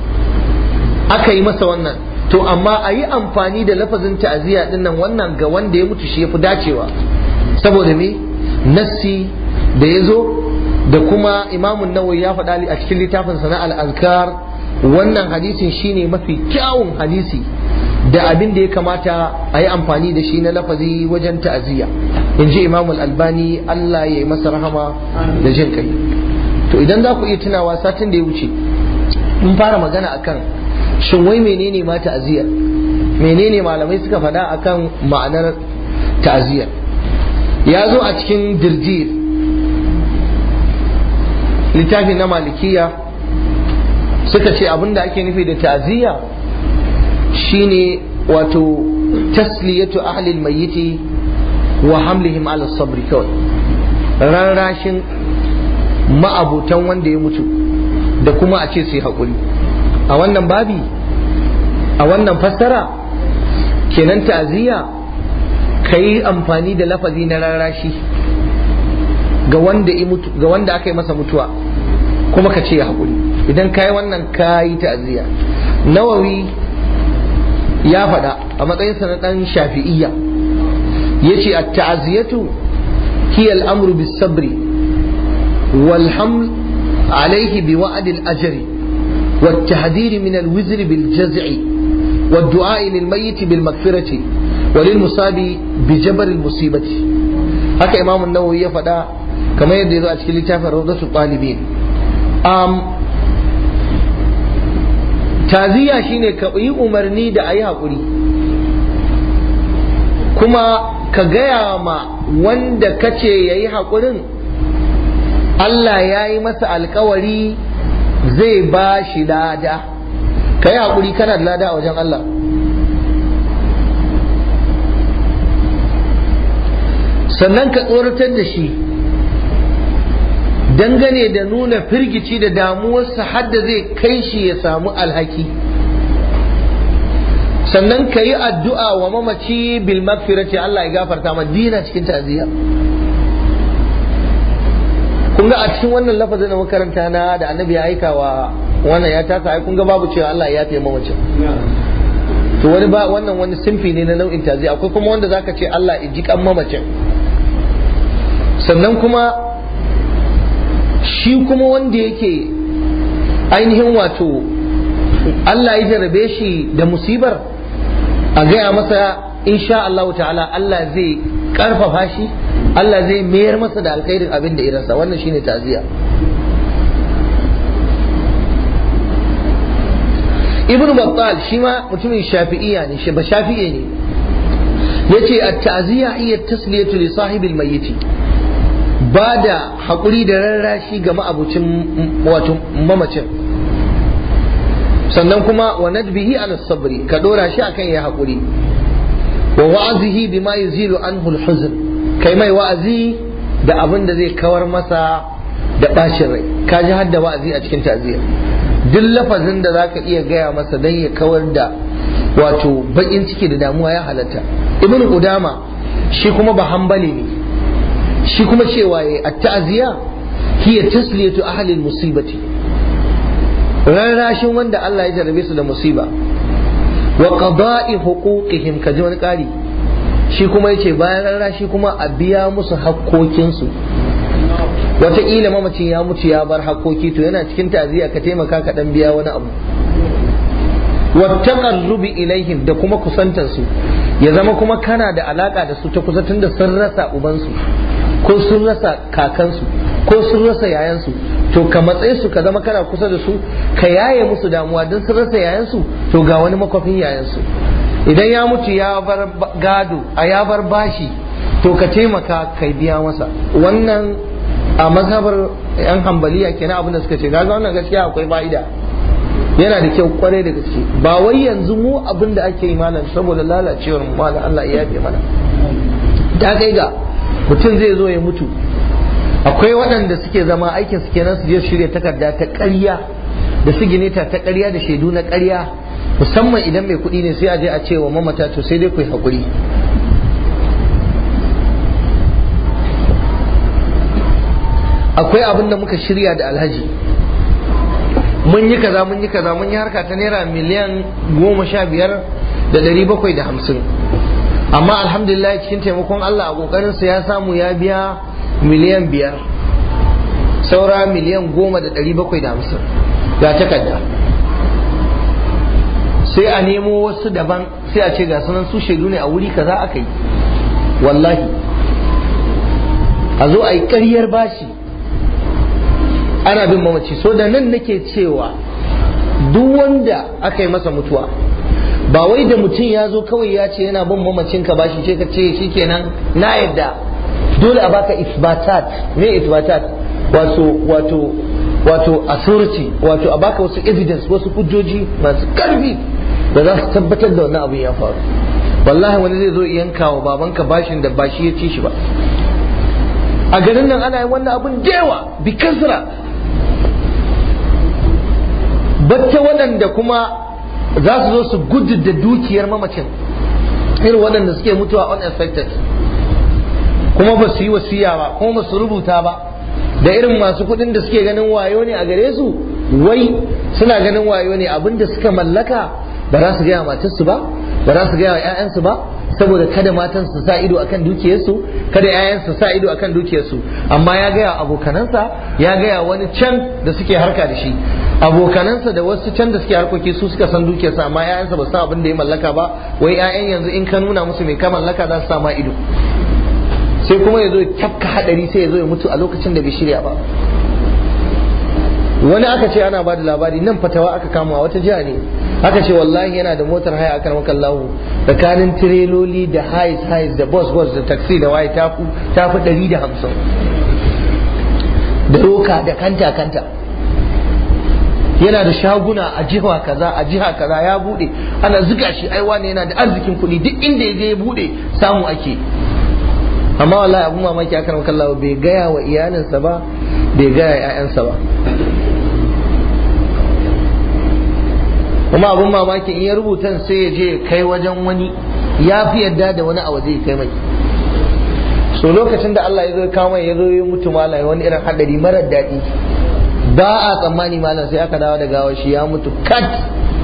aka yi masa wannan, to amma a yi amfani da lafazin ta'aziyya din nan wannan ga wanda ya mutu shi ya fi dacewa, saboda me nassi da ya zo da kuma Imamun Nawawi ya faɗa a cikin littafin sana al-Azkar, wannan hadisin shine mafi kyawun hadisi da abin da ya kamata a yi amfani da shi na lafazi wajen ta'aziyya, in ji Imam Al-Albani, Allah ya yi masa rahama da jin kai. To idan za ku iya tunawa satin da ya wuce mun fara magana akan shin wai menene ma ta'aziyya, menene malamai suka faɗa akan ma'anar ta'aziyya. Ya zo a cikin dirjir littafi na malikiya, suka ce abinda ake nufi da ta'aziyya shine wato tasliyatu ahli almayyiti wa hamlihim ala sabri, kawai rarrashin ma'abutan wanda ya mutu da kuma a ce su yi haƙuri. A wannan babi, a wannan fassara kenan ta'aziyya ka yi amfani da lafazi na rarrashi ga wanda ga wanda aka yi masa mutuwa kuma ka ce ya haƙuri. Idan ka yi wannan ka yi ta'aziyya. Nawawi ya faɗa a matsayinsa na ɗan shafi'iyya, ya ce a ta'aziyatu hiya al'amru bis sabri والحمل عليه بوعد الأجر والتحذير من الوزر بالجزع والدعاء للميت بالمغفرة وللمصاب بجبر المصيبة. هكا إمام النووي يفعل كما يدعو أشكال تافة روضة الطالبين. أم تعزية شيني كأي أمرني دا أي حقوري كما كغايا ما وند كچه يأي حقورن Allah ya yi masa alkawari zai ba shi lada, ka yi haƙuri kana da lada a wajen Allah. Sannan ka tsoratar da shi dangane da nuna firgici da damuwarsa hadda zai kai shi ya samu alhaki. Sannan ka yi addu'a wa mamaci bil magfirati, Allah ya gafarta ma dina cikin ta'aziyya. Kun ga a cikin wannan lafazin da makaranta na da annabi ya aika wa wannan ya taka ai kun ga babu cewa Allah ya yafe mamacin. To wani ba wannan wani simfi ne na nau'in ta'aziyya. Akwai kuma wanda zaka ce Allah ya ji kan mamacin. Sannan kuma shi kuma wanda yake ainihin wato Allah ya jarabe shi da musibar, a gaya masa insha Allah ta'ala Allah zai karfafa shi, Allah zai mayar masa da alkhairin abin da irinsa. Wannan shine ta'ziya. Ibn Battal shi ma mutumin shafi'iyya ne, shi ba shafi'i ne, yace at-ta'ziya hiya tasliyatu li sahibil mayyit, ba da haƙuri da rarrashi ga ma'abucin wato mamacin. Sannan kuma wa nadbihi ala sabri, ka dora shi akan ya haƙuri. Wa wa'azihi bima yuzilu anhu al-huzn, kai mai wa'azi da abin da zai kawar masa da bacin rai. Ka ji hadda wa'azi a cikin ta'ziya. Duk lafazin da zaka iya gaya masa dan ya kawar da wato bakin ciki da damuwa ya halatta. Ibn Qudama shi kuma ba hanbali ne, shi kuma cewa yayi at-ta'ziya hiya tasliyatu ahli al-musibati, rarrashin wanda Allah ya jarabe su da musiba. Wa qada'i huquqihim, kaji wani ƙari shi kuma yace bayan rarrashi kuma a biya musu hakkokinsu. Wataƙila mamacin ya mutu ya bar hakkoki, to yana cikin ta'ziya ka taimaka ka dan biya wani abu. Wa taqarrubi ilaihim, da kuma kusantar su, ya zama kuma kana da alaka da su ta kusa, tunda sun rasa ubansu ko sun rasa kakansu ko sun rasa yayansu, to ka matsayi su ka zama kana kusa da su, ka yaye musu damuwa don sun rasa yayansu, to ga wani makwafin yayansu. Idan ya mutu ya bar gado a ya bar bashi, to ka taimaka kai biya masa. Wannan a mazhabar yan hambaliya kenan abin da suka ce. Gaga wannan gaskiya akwai fa'ida, yana da kyau kwarai da gaske. Ba wai yanzu mu abin da ake yi malam saboda lalacewar mu malam Allah ya yafe mana. Da kai ga mutum zai zo ya mutu, akwai waɗanda suke zama aikin su kenan su je shirya takarda ta ƙarya da su gine ta ta ƙarya da shaidu na ƙarya, musamman idan mai kuɗi ne sai a je a ce wa mamata to sai dai ku yi haƙuri. Akwai abin da muka shirya da alhaji, mun yi kaza mun yi kaza mun yi harka ta naira miliyan goma sha biyar da ɗari bakwai da hamsin, amma alhamdulillah cikin taimakon Allah a kokarin sa ya samu ya biya miliyan biyar, saura miliyan goma da ɗari bakwai da hamsin ga takarda. Sai a nemo wasu daban sai a ce ga sunan su shaidu ne a wuri kaza aka yi. Wallahi a zo a yi ƙaryar bashi ana bin mamaci. So da nan nake cewa duk wanda aka yi masa mutuwa, ba wai da mutum ya zo kawai ya ce yana bin mamacin ka bashi ce ka ce shikenan na yadda. Dole a baka isbatat. Me isbatat? Wato wato wato authority, wato a baka wasu evidence, wasu hujjoji masu karfi da za su tabbatar da wannan abin ya faru. Wallahi wani zai zo yanka wa babanka bashin da bashi ya ci shi ba. A garin nan ana yin wannan abin da yawa bi kasra. Batta waɗanda kuma za su zo su gudu da dukiyar mamacin, irin waɗanda suke mutuwa unexpected kuma ba su yi wasiya ba kuma ba su rubuta ba, da irin masu kuɗin da suke ganin wayo ne a gare su, wai suna ganin wayo ne abinda suka mallaka ba za su gaya matarsu ba, ba za su gaya wa 'ya'yansu ba, saboda kada matan su sa ido akan dukiyarsu, kada ƴaƴan su sa ido akan dukiyarsu. Amma ya gaya abokanansa, ya gaya wani can da suke harka da shi, abokanansa da wasu can da suke harkoki su suka san dukiyarsa, amma ƴaƴansa ba su san abin da ya mallaka ba. Wai ƴaƴan yanzu in ka nuna musu mai ka mallaka za su sa ma ido, sai kuma ya zo ya tafka hadari, sai ya zo ya mutu a lokacin da bai shirya ba. Wani aka ce ana bada labari nan fatawa aka kama wata jiha ne, aka ce wallahi yana da motar haya akan makallahu tsakanin tireloli da hais hais da bus bus da taxi da waye tafi tafi ɗari da hamsin da roka da kanta kanta. Yana da shaguna a jiha kaza a jiha kaza ya bude, ana zuga shi ai wani yana da arzikin kuɗi, duk inda ya je ya bude samu ake. Amma wallahi abun mamaki akan makallahu bai gaya wa iyalinsa ba, bai gaya ƴaƴansa ba. Kuma abun mamaki in ya rubuta sai ya je kai wajen wani, ya fi yadda da wani a waje ya kai mai. So lokacin da Allah ya zo kawo mai, ya zo ya mutu malai wani irin hadari marar daɗi, ba a tsammani malam, sai aka dawo da gawar shi ya mutu kat.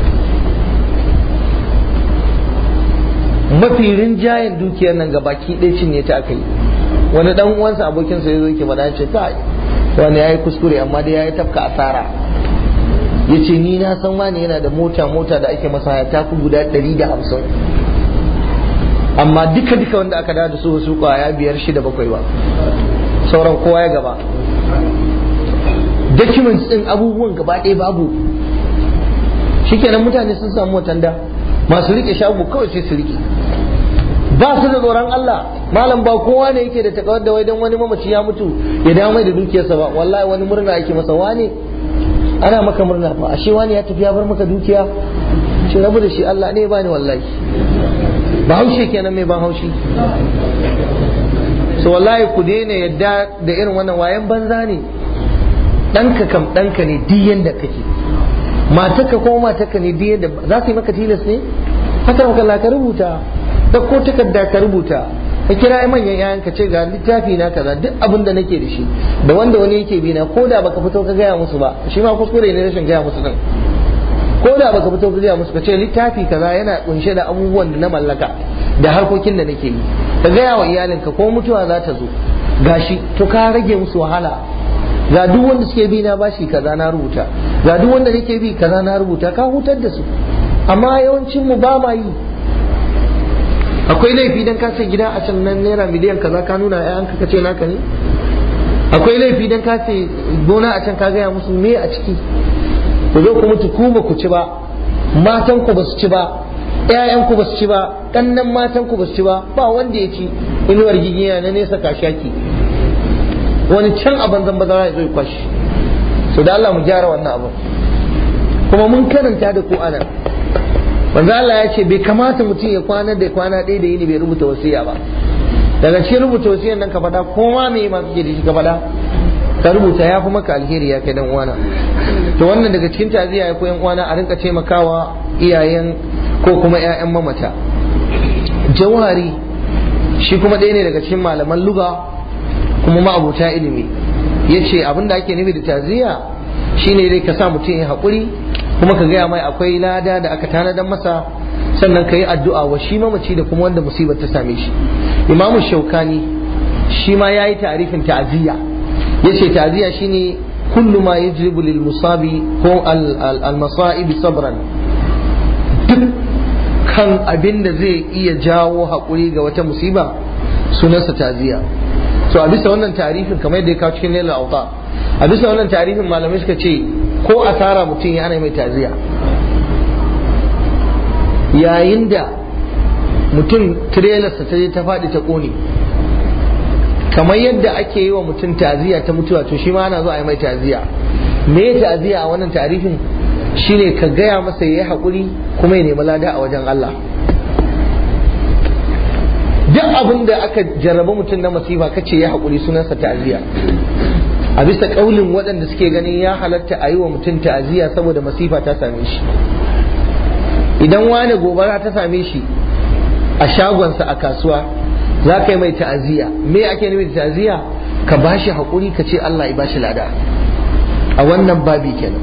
Mafi rinjayen dukiyar nan gabaki ɗaya cinye ta aka yi. Wani dan uwansa abokinsa ya zo yake faɗa ce ta wani ya yi kuskure amma dai ya yi tafka asara. Ya ce ni na san wani yana da mota mota da ake masa haya tafi guda ɗari da hamsin, amma duka duka wanda aka dawo da su su kwaya biyar shida bakwai ba, sauran kowa ya gaba. Documents din abubuwan gaba ɗaya babu. Shikenan mutane sun samu watanda, masu rike shago kawai sai su rike, ba su da tsoron Allah. Malam ba kowa ne yake da takawar da wai dan wani mamaci ya mutu ya dawo mai da dukiyarsa ba. Wallahi wani murna yake masa, wane ana maka murna fa, ashe wani ya tafi ya bar maka dukiya, ce rabu da shi, Allah ne bani wallahi. Ba haushe kenan mai ban haushi. So wallahi ku daina yadda da irin wannan wayan banza ne. Ɗanka kam ɗanka ne duk yanda kake, matarka ko matarka ne duk yanda, za su yi maka tilas ne? Haka maka ka rubuta, da ko takarda ka rubuta, ka kira manyan yayan ka ce ga littafi na kaza, duk abin da nake da shi da wanda wani yake bi na, ko da baka fito ka gaya musu ba, shi ma kuskure ne rashin gaya musu din. Ko da baka fito ka gaya musu, ka ce littafi kaza yana kunshe da abubuwan da na mallaka da harkokin da nake yi, ka gaya wa iyalinka ko mutuwa za ta zo gashi, to ka rage musu wahala. Ga duk wanda suke bi na bashi kaza na rubuta, ga duk wanda nake bi kaza na rubuta, ka hutar da su. Amma yawancin mu ba ma yi. Akwai laifi dan ka sai gida a can nan naira miliyan kaza ka nuna ƴaƴanka ka ce naka ne? Akwai laifi dan ka sai gona a can ka gaya musu me a ciki? Ku zo ku mutu ku ba ku ci ba, matan ku ba su ci ba, ƴaƴan ku ba su ci ba, kannan matan ku ba su ci ba, ba wanda ya ci. Inuwar gigiya na nesa kashaki, wani can a banzan bazara ya zo ya kwashi. So da Allah mu gyara wannan abu. Kuma mun karanta da ku anan, manzo Allah ya ce bai kamata mutum ya kwana da kwana ɗaya da yini bai rubuta wasiya ba. Daga cikin rubuta wasiyan nan ka faɗa, ko ma me ma kake da shi ka faɗa, ka rubuta, ya fi maka alheri ya kai dan uwana. To wannan daga cikin taziya ya koyan uwana, a rinka taimakawa iyayen ko kuma ƴaƴan mamata. Jawhari shi kuma ɗaya ne daga cikin malaman lugha kuma ma'abuta ilimi, yace abin da ake nufi da taziya shine dai ka sa mutum ya haƙuri, kuma ka gaya mai akwai lada da aka tanadar masa, sannan ka yi addu'a wa shi mamaci da kuma wanda musibar ta same shi. Imamu Shaukani shi ma ya yi ta'arifin ta'aziyya, yace ta'aziyya shine kullu ma yajribu lil musabi ko al masa'ib sabran, duk kan abin da zai iya jawo haƙuri ga wata musiba sunansa ta'aziyya. So a bisa wannan tarifin kamar yadda ya kawo cikin Nailul Awtar, a bisa wannan tarifin malamai suka ce ko asara mutum ya ana mai taziya. Yayin da mutum tirelarsa ta je ta faɗi ta ƙone, kamar yadda ake yi wa mutum taziya ta mutuwa, to shi ma ana zo a yi mai taziya. Me taziya a wannan tarifin? Shine ka gaya masa ya yi haƙuri kuma ya nemi lada a wajen Allah. Duk abin da aka jarraba mutum na masifa kace ya haƙuri sunansa ta'aziyya. A bisa ƙaulin waɗanda suke ganin ya halatta a yi wa mutum ta'aziyya saboda masifa ta same shi. Idan wani gobara ta same shi a shagonsa a kasuwa, za ka yi mai ta'aziyya. Me ake nufi da ta'aziyya? Ka bashi haƙuri ka ce Allah ya bashi lada. A wannan babi kenan.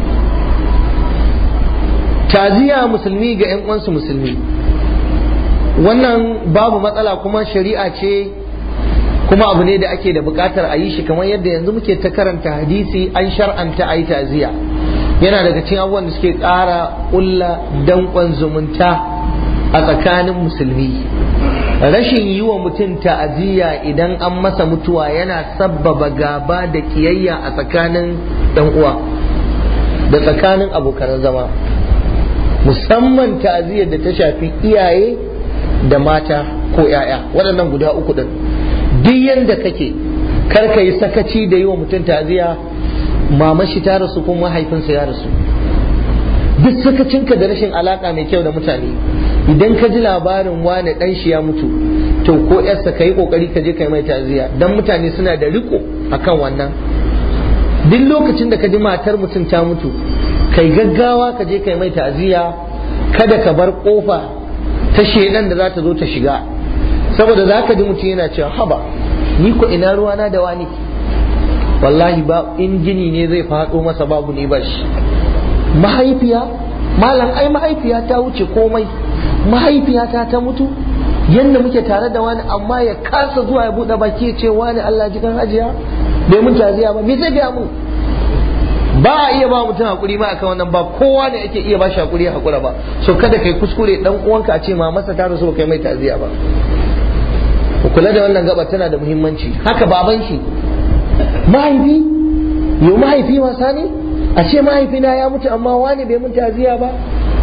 Ta'aziyya musulmi ga 'yan uwansu musulmi. wannan babu matsala kuma shari'a ce kuma abu ne da ake da bukatar a yi shi kamar yadda yanzu muke ta karanta hadisi an shar'anta a yi ta'aziyya. Yana daga cikin abubuwan da suke ƙara ƙulla danƙon zumunta a tsakanin musulmi. Rashin yi wa mutum ta'aziyya idan an masa mutuwa yana sabbaba gaba da kiyayya a tsakanin ɗan uwa da tsakanin abokan zama, musamman ta'aziyyar da ta shafi iyaye da mata ko 'ya'ya, waɗannan guda uku ɗin. Duk yanda kake kar ka yi sakaci da yi wa mutum ta'aziyya mama shi ta rasu kuma mahaifinsa ya rasu. Duk sakacinka da rashin alaka mai kyau da mutane, idan ka ji labarin wane dan shi ya mutu to ko yarsa ka yi kokari ka je kai mai ta'aziyya, dan mutane suna da riko akan wannan. Duk lokacin da ka ji matar mutum ta mutu kai gaggawa ka je kai mai ta'aziyya, kada ka bar kofa ta shedan da za ta zo ta shiga, saboda za ka ji mutum yana cewa haba ni ko ina ruwana da wani. Wallahi ba injini ne zai faɗo masa babu ne ba shi. Mahaifiya malam ai mahaifiya ta wuce komai, mahaifiyata ta mutu yadda muke tare da wani amma ya kasa zuwa ya buɗe baki ya ce wani Allah ji kan hajiya bai mun taziya ba, me zai gaya mun? Ba a iya ba mutum hakuri ma akan wannan, ba kowa ne ake iya ba shi hakuri ya hakura ba. So kada kai kuskure dan uwanka a ce ma masa ta rasu kai mai taziya ba. Ku kula da wannan gaba, tana da muhimmanci. Haka baban shi mahaifi, yau mahaifi wasa ne a ce mahaifina ya mutu amma wani bai mun taziya ba.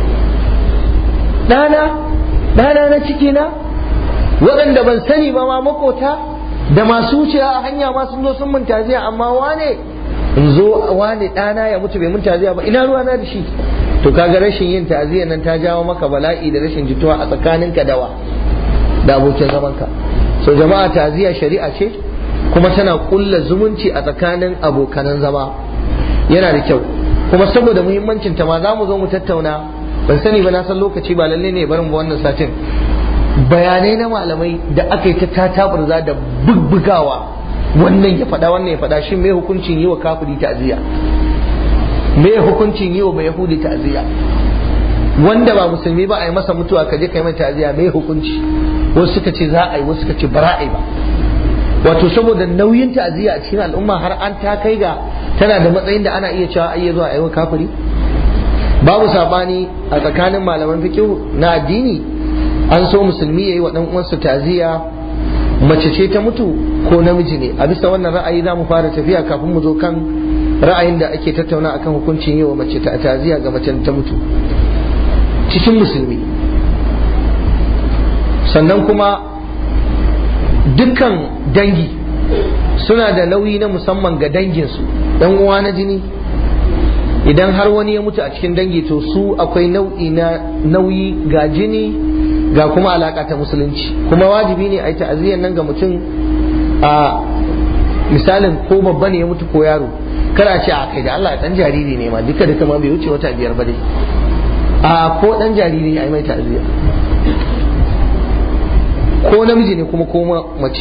Ɗana ɗana na ciki na, waɗanda ban sani ba ma makota da masu wucewa a hanya ma sun zo sun mun taziya, amma wane in zo wane ɗana ya mutu bai mun taziya ba, ina ruwa na da shi. To kaga rashin yin taziya nan ta jawo maka bala'i da rashin jituwa a tsakaninka dawa da abokin zamanka. So jama'a, taziya shari'a ce kuma tana kulla zumunci a tsakanin abokanan zama, yana da kyau. Kuma saboda muhimmancin ta ma za mu zo mu tattauna, ban sani ba na san lokaci ba lalle ne barin ba wannan satin, bayanai na malamai da aka yi ta tatabarza da bugbugawa, wannan ya faɗa wannan ya faɗa, shin me hukuncin yi wa kafiri ta'ziya, me hukuncin yi wa bai yahudi ta'ziya, wanda ba musulmi ba a yi masa mutuwa ka je kai mai ta'ziya, me hukunci? Wasu suka ce za a yi, wasu suka ce ba a yi ba. Wato saboda nauyin ta'ziya a cikin al'umma har an ta kai ga tana da matsayin da ana iya cewa ai zuwa a yi wa kafiri. Babu sabani a tsakanin malaman fiqh na addini, an so musulmi yayi wa dan uwansa ta'ziya, mace ce ta mutu ko namiji ne. A bisa wannan ra'ayi za mu fara tafiya kafin mu zo kan ra'ayin da ake tattauna akan hukuncin yi wa mace ta ta'ziya ga mace ta mutu cikin musulmi. Sannan kuma dukkan dangi suna da nauyi na musamman ga danginsu, dan uwa na jini. Idan har wani ya mutu a cikin dangi to su akwai nau'i na nauyi ga jini ga kuma alaka ta musulunci, kuma wajibi ne a yi ta'aziyyar nan ga mutum. A misalin ko babba ne ya mutu ko yaro, kada ce a kai da Allah dan jariri ne ma duka duka ma bai wuce wata biyar ba dai, a ko dan jariri ai mai ta'aziyya, ko namiji ne kuma ko mace.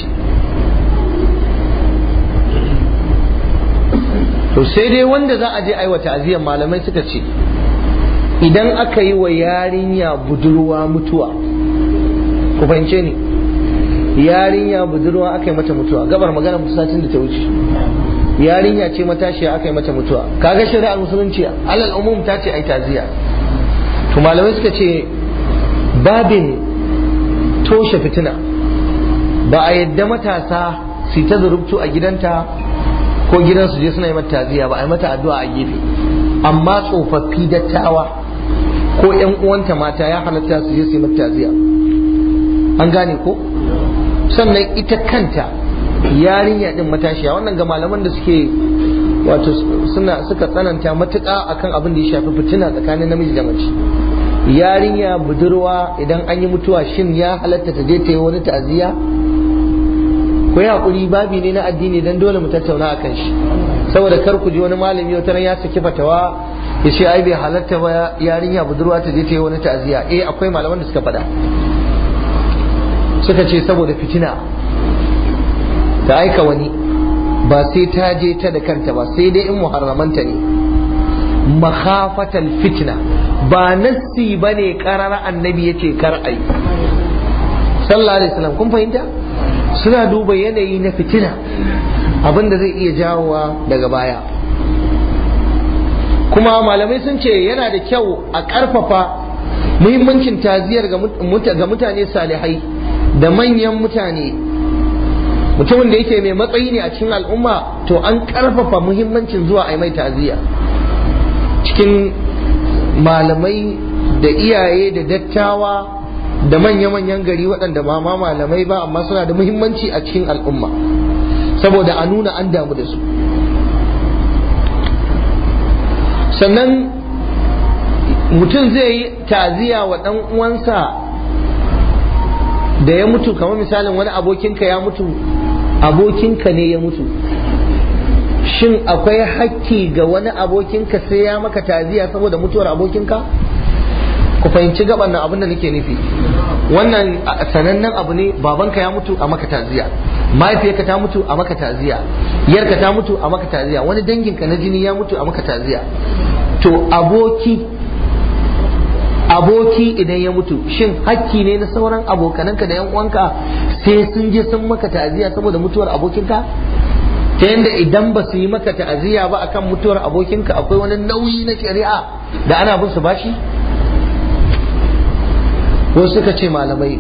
To sai dai wanda za a je aiwa ta'aziyyar, malamai suka ce idan aka yi wa yarinya budurwa mutuwa, ku fahimce ni, yarinya budurwa aka yi mata mutuwa, gabar magana satin da ta wuce, yarinya ce matashiya aka yi mata mutuwa, kaga shari'ar musulunci alal umum ta ce ai ta'aziyya. To malamai suka ce babin toshe fitina, ba a yadda matasa su ta zurubtu a gidanta ko gidansu je suna yi mata ta'aziyya ba, a yi mata addu'a a gefe. Amma tsofaffi dattawa ko ƴan uwanta mata ya halatta su je su yi mata ta'aziyya, an gane ko? Sannan ita kanta yarinya din matashiya, wannan ga malaman da suke wato suna suka tsananta matuƙa akan abin da ya shafi fitina tsakanin namiji da mace. Yarinya budurwa idan an yi mutuwa shin ya halatta ta je ta yi wani ta'aziyya? Ku yi haƙuri, babi ne na addini dan dole mu tattauna akan shi, saboda kar ku ji wani malami wata ran ya saki fatawa ya ce ai bai halatta ba yarinya budurwa ta je ta yi wani ta'aziyya. Eh akwai malaman da suka faɗa, suka ce saboda fitina ta aika wani, ba sai ta je ta da kanta ba, sai dai in muharramanta ne, makhafatal fitna, ba nassi bane karara annabi yace kar ai. sallallahu alaihi wasallam. Kun fahimta? Suna duba yanayi na fitina, abinda zai iya jawowa daga baya. Kuma malamai sun ce yana da kyau a ƙarfafa muhimmancin taziyar ga mutane salihai da manyan mutane. Mutumin da yake mai matsayi ne a cikin al'umma, to an ƙarfafa muhimmancin zuwa a mai taziya. Cikin malamai da iyaye da dattawa da manya-manyan gari waɗanda ba ma malamai ba amma suna da muhimmanci a cikin al'umma, saboda a nuna an damu da su. Sannan mutum zai yi ta'aziyya wa ɗan uwansa da ya mutu, kamar misalin wani abokinka ya mutu, abokinka ne ya mutu, shin akwai hakki ga wani abokinka sai ya maka ta'aziyya saboda mutuwar abokinka? Ku fahimci gaban nan abin da nake nufi. Wannan sanannen abu ne, babanka ya mutu a maka ta'aziyya, mahaifiyarka ta mutu a maka ta'aziyya, yarka ta mutu a maka ta'aziyya, wani danginka na jini ya mutu a maka ta'aziyya. To aboki aboki idan ya mutu, shin hakki ne na sauran abokananka da yan uwanka sai sun je sun maka ta'aziyya saboda mutuwar abokinka? Ta yanda idan ba su yi maka ta'aziyya ba akan mutuwar abokinka, akwai wani nauyi na shari'a da ana bin su bashi? Wasu suka ce malamai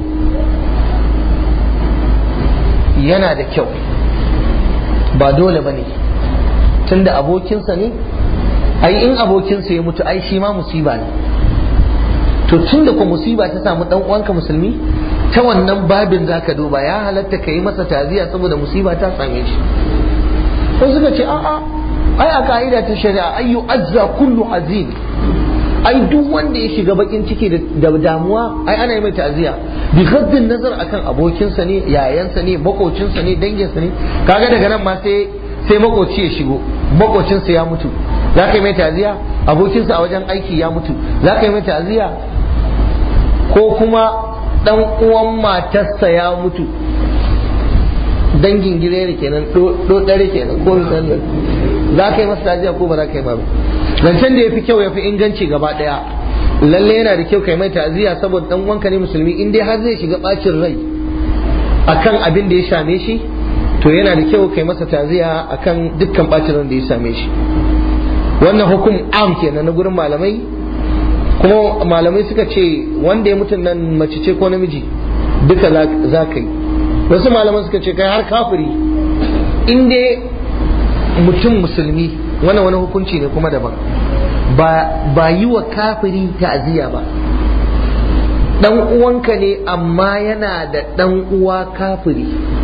yana da kyau, ba dole ba ne, tunda abokinsa ne, ai in abokinsa ya mutu ai shi ma musiba ne. To tunda ko musiba ta samu dan uwanka musulmi, ta wannan babin zaka duba ya halatta ka yi masa taziya saboda musiba ta same shi. Wasu suka ce a'a, ai a ka'ida ta shari'a ayyu azza kullu azim, ai duk wanda ya shiga bakin ciki da damuwa ai ana yi mai ta'aziyya bi gaddin nazar akan abokinsa ne, yayansa ne, makocinsa ne, danginsa ne. Kaga daga nan ma sai sai makoci ya shigo, makocinsa ya mutu, za ka yi mai ta'aziyya? Abokinsa a wajen aiki ya mutu, za ka yi mai ta'aziyya? Ko kuma dan uwan matarsa ya mutu, dangin girere kenan, do dare kenan, ko misalin, za ka yi masa ta'aziyya ko ba za ka yi ba? Zancen da ya fi kyau ya fi inganci gaba daya, lalle yana da kyau kai mai ta'aziyya saboda dan uwanka ne musulmi. In dai har zai shiga bacin rai akan abin da ya same shi, to yana da kyau kai masa ta'aziyya akan dukkan bacin ran da ya same shi. Wannan hukum am kenan na gurin malamai. Kuma malamai suka ce wanda ya mutun nan mace ce ko namiji duka za ka yi. Wasu malaman suka ce kai har kafiri in dai mutum musulmi, wannan wani hukunci ne kuma daban, ba ba yi wa kafiri ta'aziyya ba. Dan uwanka ne amma yana da dan uwa kafiri,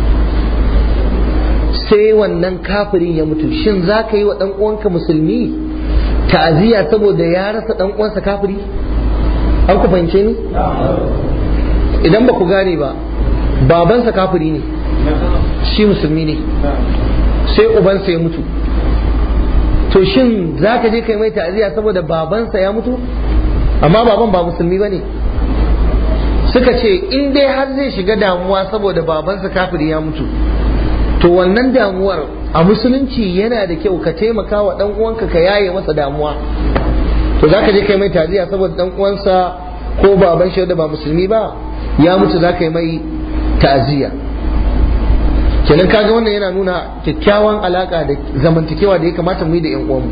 sai wannan kafirin ya mutu, shin za ka yi wa dan uwanka musulmi ta'aziyya saboda ya rasa dan uwansa kafiri? An ku fahimce ni? Idan ba ku gane ba, babansa kafiri ne, shi musulmi ne, sai ubansa ya mutu, to shin za ka je kai mai ta'aziyya saboda babansa ya mutu amma baban ba musulmi ba ne? Suka ce in dai har zai shiga damuwa saboda babansa kafiri ya mutu, to wannan damuwar a musulunci yana da kyau ka taimaka wa dan uwanka ka yaye masa damuwa. To za ka je kai mai ta'aziyya saboda dan uwansa ko baban shi da ba musulmi ba ya mutu, za ka yi mai ta'aziyya. Kenan kaga wannan yana nuna kyakkyawan alaka da zamantakewa da ya kamata mu yi da yan uwanmu.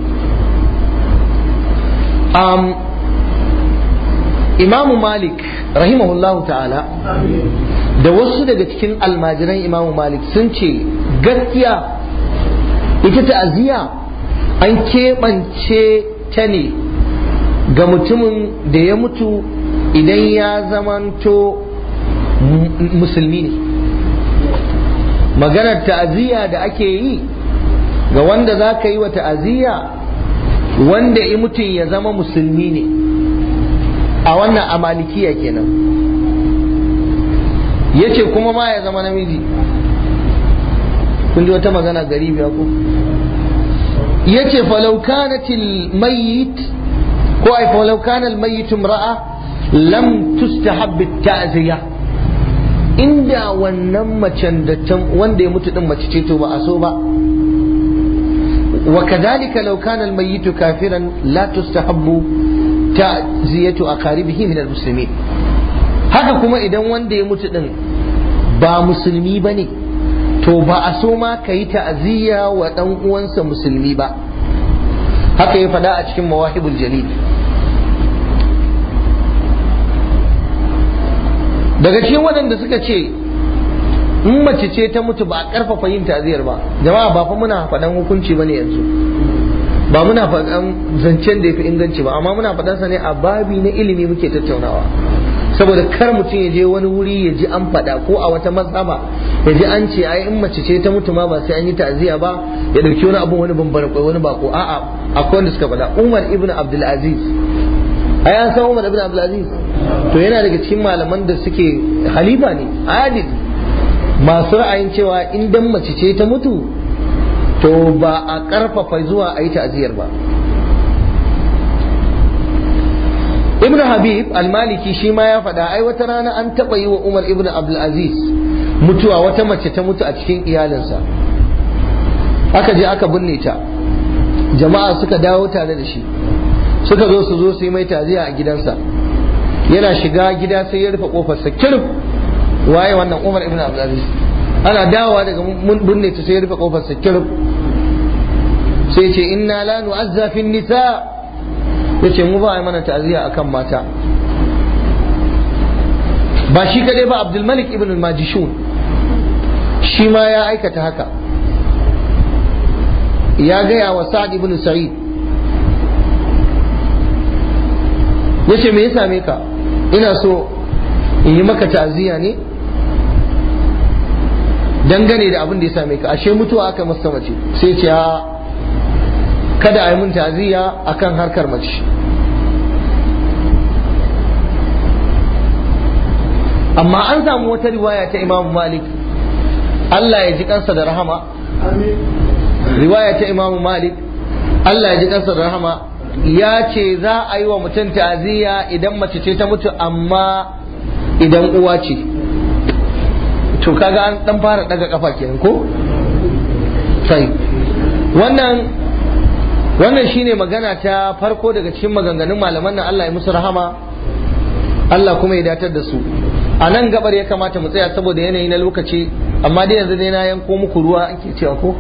Um, Imamu Malik rahimahullahu ta'ala da wasu daga cikin almajiran Imamu Malik sun ce gaskiya ita ta'aziyya an keɓance ta ne ga mutumin da ya mutu idan ya zamanto musulmi ne. Maganar ta'aziyya da ake yi ga wanda za ka yi wa ta'aziyya wanda i mutum ya zama musulmi ne, a wannan a malikiya kenan. Yace kuma ma ya zama namiji. Kun ji wata magana garibiya ko? Yace falau kanatil mayyit ko ai falau kana al mayyit imra'a lam tustahab at-ta'ziya, inda wannan macen da wanda ya mutu din mace ce to ba a so ba. Wa kadhalika law kana al mayyit kafiran la tustahabbu ta'ziyatu aqaribihi min al muslimin. Haka kuma idan wanda ya mutu din ba musulmi ba ne, to ba a so ma ka yi ta'aziyya wa ɗan uwansa musulmi ba. Haka ya faɗa a cikin Mawahibul Jalil. Daga cikin waɗanda suka ce in mace ce ta mutu ba a ƙarfafa yin ta'aziyyar ba, jama'a ba fa muna faɗan hukunci ba ne yanzu, ba muna faɗan zancen da ya fi inganci ba, amma muna faɗansa ne a babi na ilimi muke tattaunawa. Saboda kar mutum ya je wani wuri ya ji an faɗa, ko a wata mazhaba ya ji an ce ai in mace ce ta mutu ma ba sai an yi ta'aziyya ba, ya dauki wani abu wani bambara kwai wani bako. A'a, akwai wanda suka faɗa. Umar ibn Abdul Aziz, ai an san Umar ibn Abdul Aziz, to yana daga cikin malaman da suke halifa ne adil, masu ra'ayin cewa in dan mace ce ta mutu to ba a karfafa zuwa a yi ta'aziyyar ba. Ibn Habib al-Maliki shi ma ya faɗa, ai wata rana an taɓa yi wa Umar ibn Abdul Aziz mutuwa, wata mace ta mutu a cikin iyalinsa, aka je aka binne ta, jama'a suka dawo tare da shi, suka zo su zo su yi mai ta'aziyya a gidansa. Yana shiga gida sai ya rufe kofarsa kirif. Waye wannan? Umar ibn Abdul Aziz. Ana dawowa daga binne ta sai ya rufe kofarsa kirif, sai ce inna la nu'azza fi nisa, yace mu ba a mana ta'aziyya akan mata. Ba shi kadai ba, Abdul Malik ibn al-Majishun shi ma ya aikata haka. Ya gaya wa Sa'ad ibn Sa'id, yace me ya same ka? Ina so in yi maka ta'aziyya ne dangane da abin da ya same ka. Ashe mutuwa aka masa mace. Sai ce kada a yi mun ta'aziyya akan harkar mace. Amma an samu wata riwaya ta Imam Malik, Allah ya ji kansa da rahama. Riwaya ta Imam Malik, Allah ya ji kansa da rahama, ya ce za a yi wa mutum ta'aziyya idan mace ce ta mutu, amma idan uwa ce. To kaga an dan fara daga kafa kenan ko? Sai wannan wannan shine magana ta farko daga cikin maganganun malaman nan, Allah ya musu rahama, Allah kuma ya datar da su. A nan gabar ya kamata mu tsaya saboda yanayi na lokaci, amma dai yanzu dai na yanko muku ruwa ake cewa ko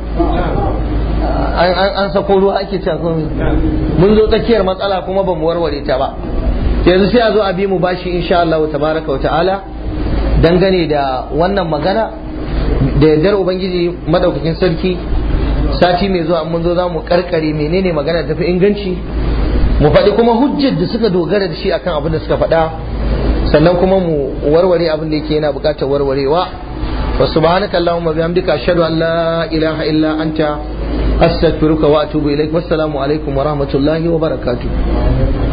an sako ruwa ake cewa ko mun zo tsakiyar matsala kuma ba mu warware ta ba. Yanzu sai a zo a bi mu bashi insha Allah tabaraka wa ta'ala dangane da wannan magana da yardar ubangiji madaukakin sarki. Sati mai zuwa mun zo za mu karkare menene magana tafi inganci, mu faɗi kuma hujjar da suka dogara da shi akan abin da suka faɗa, sannan kuma mu warware abin da yake yana buƙatar warwarewa. wa subhanaka allahumma bihamdika ashhadu an la ilaha illa anta astaghfiruka wa atubu ilaik. Wassalamu alaikum wa rahmatullahi wa barakatuh.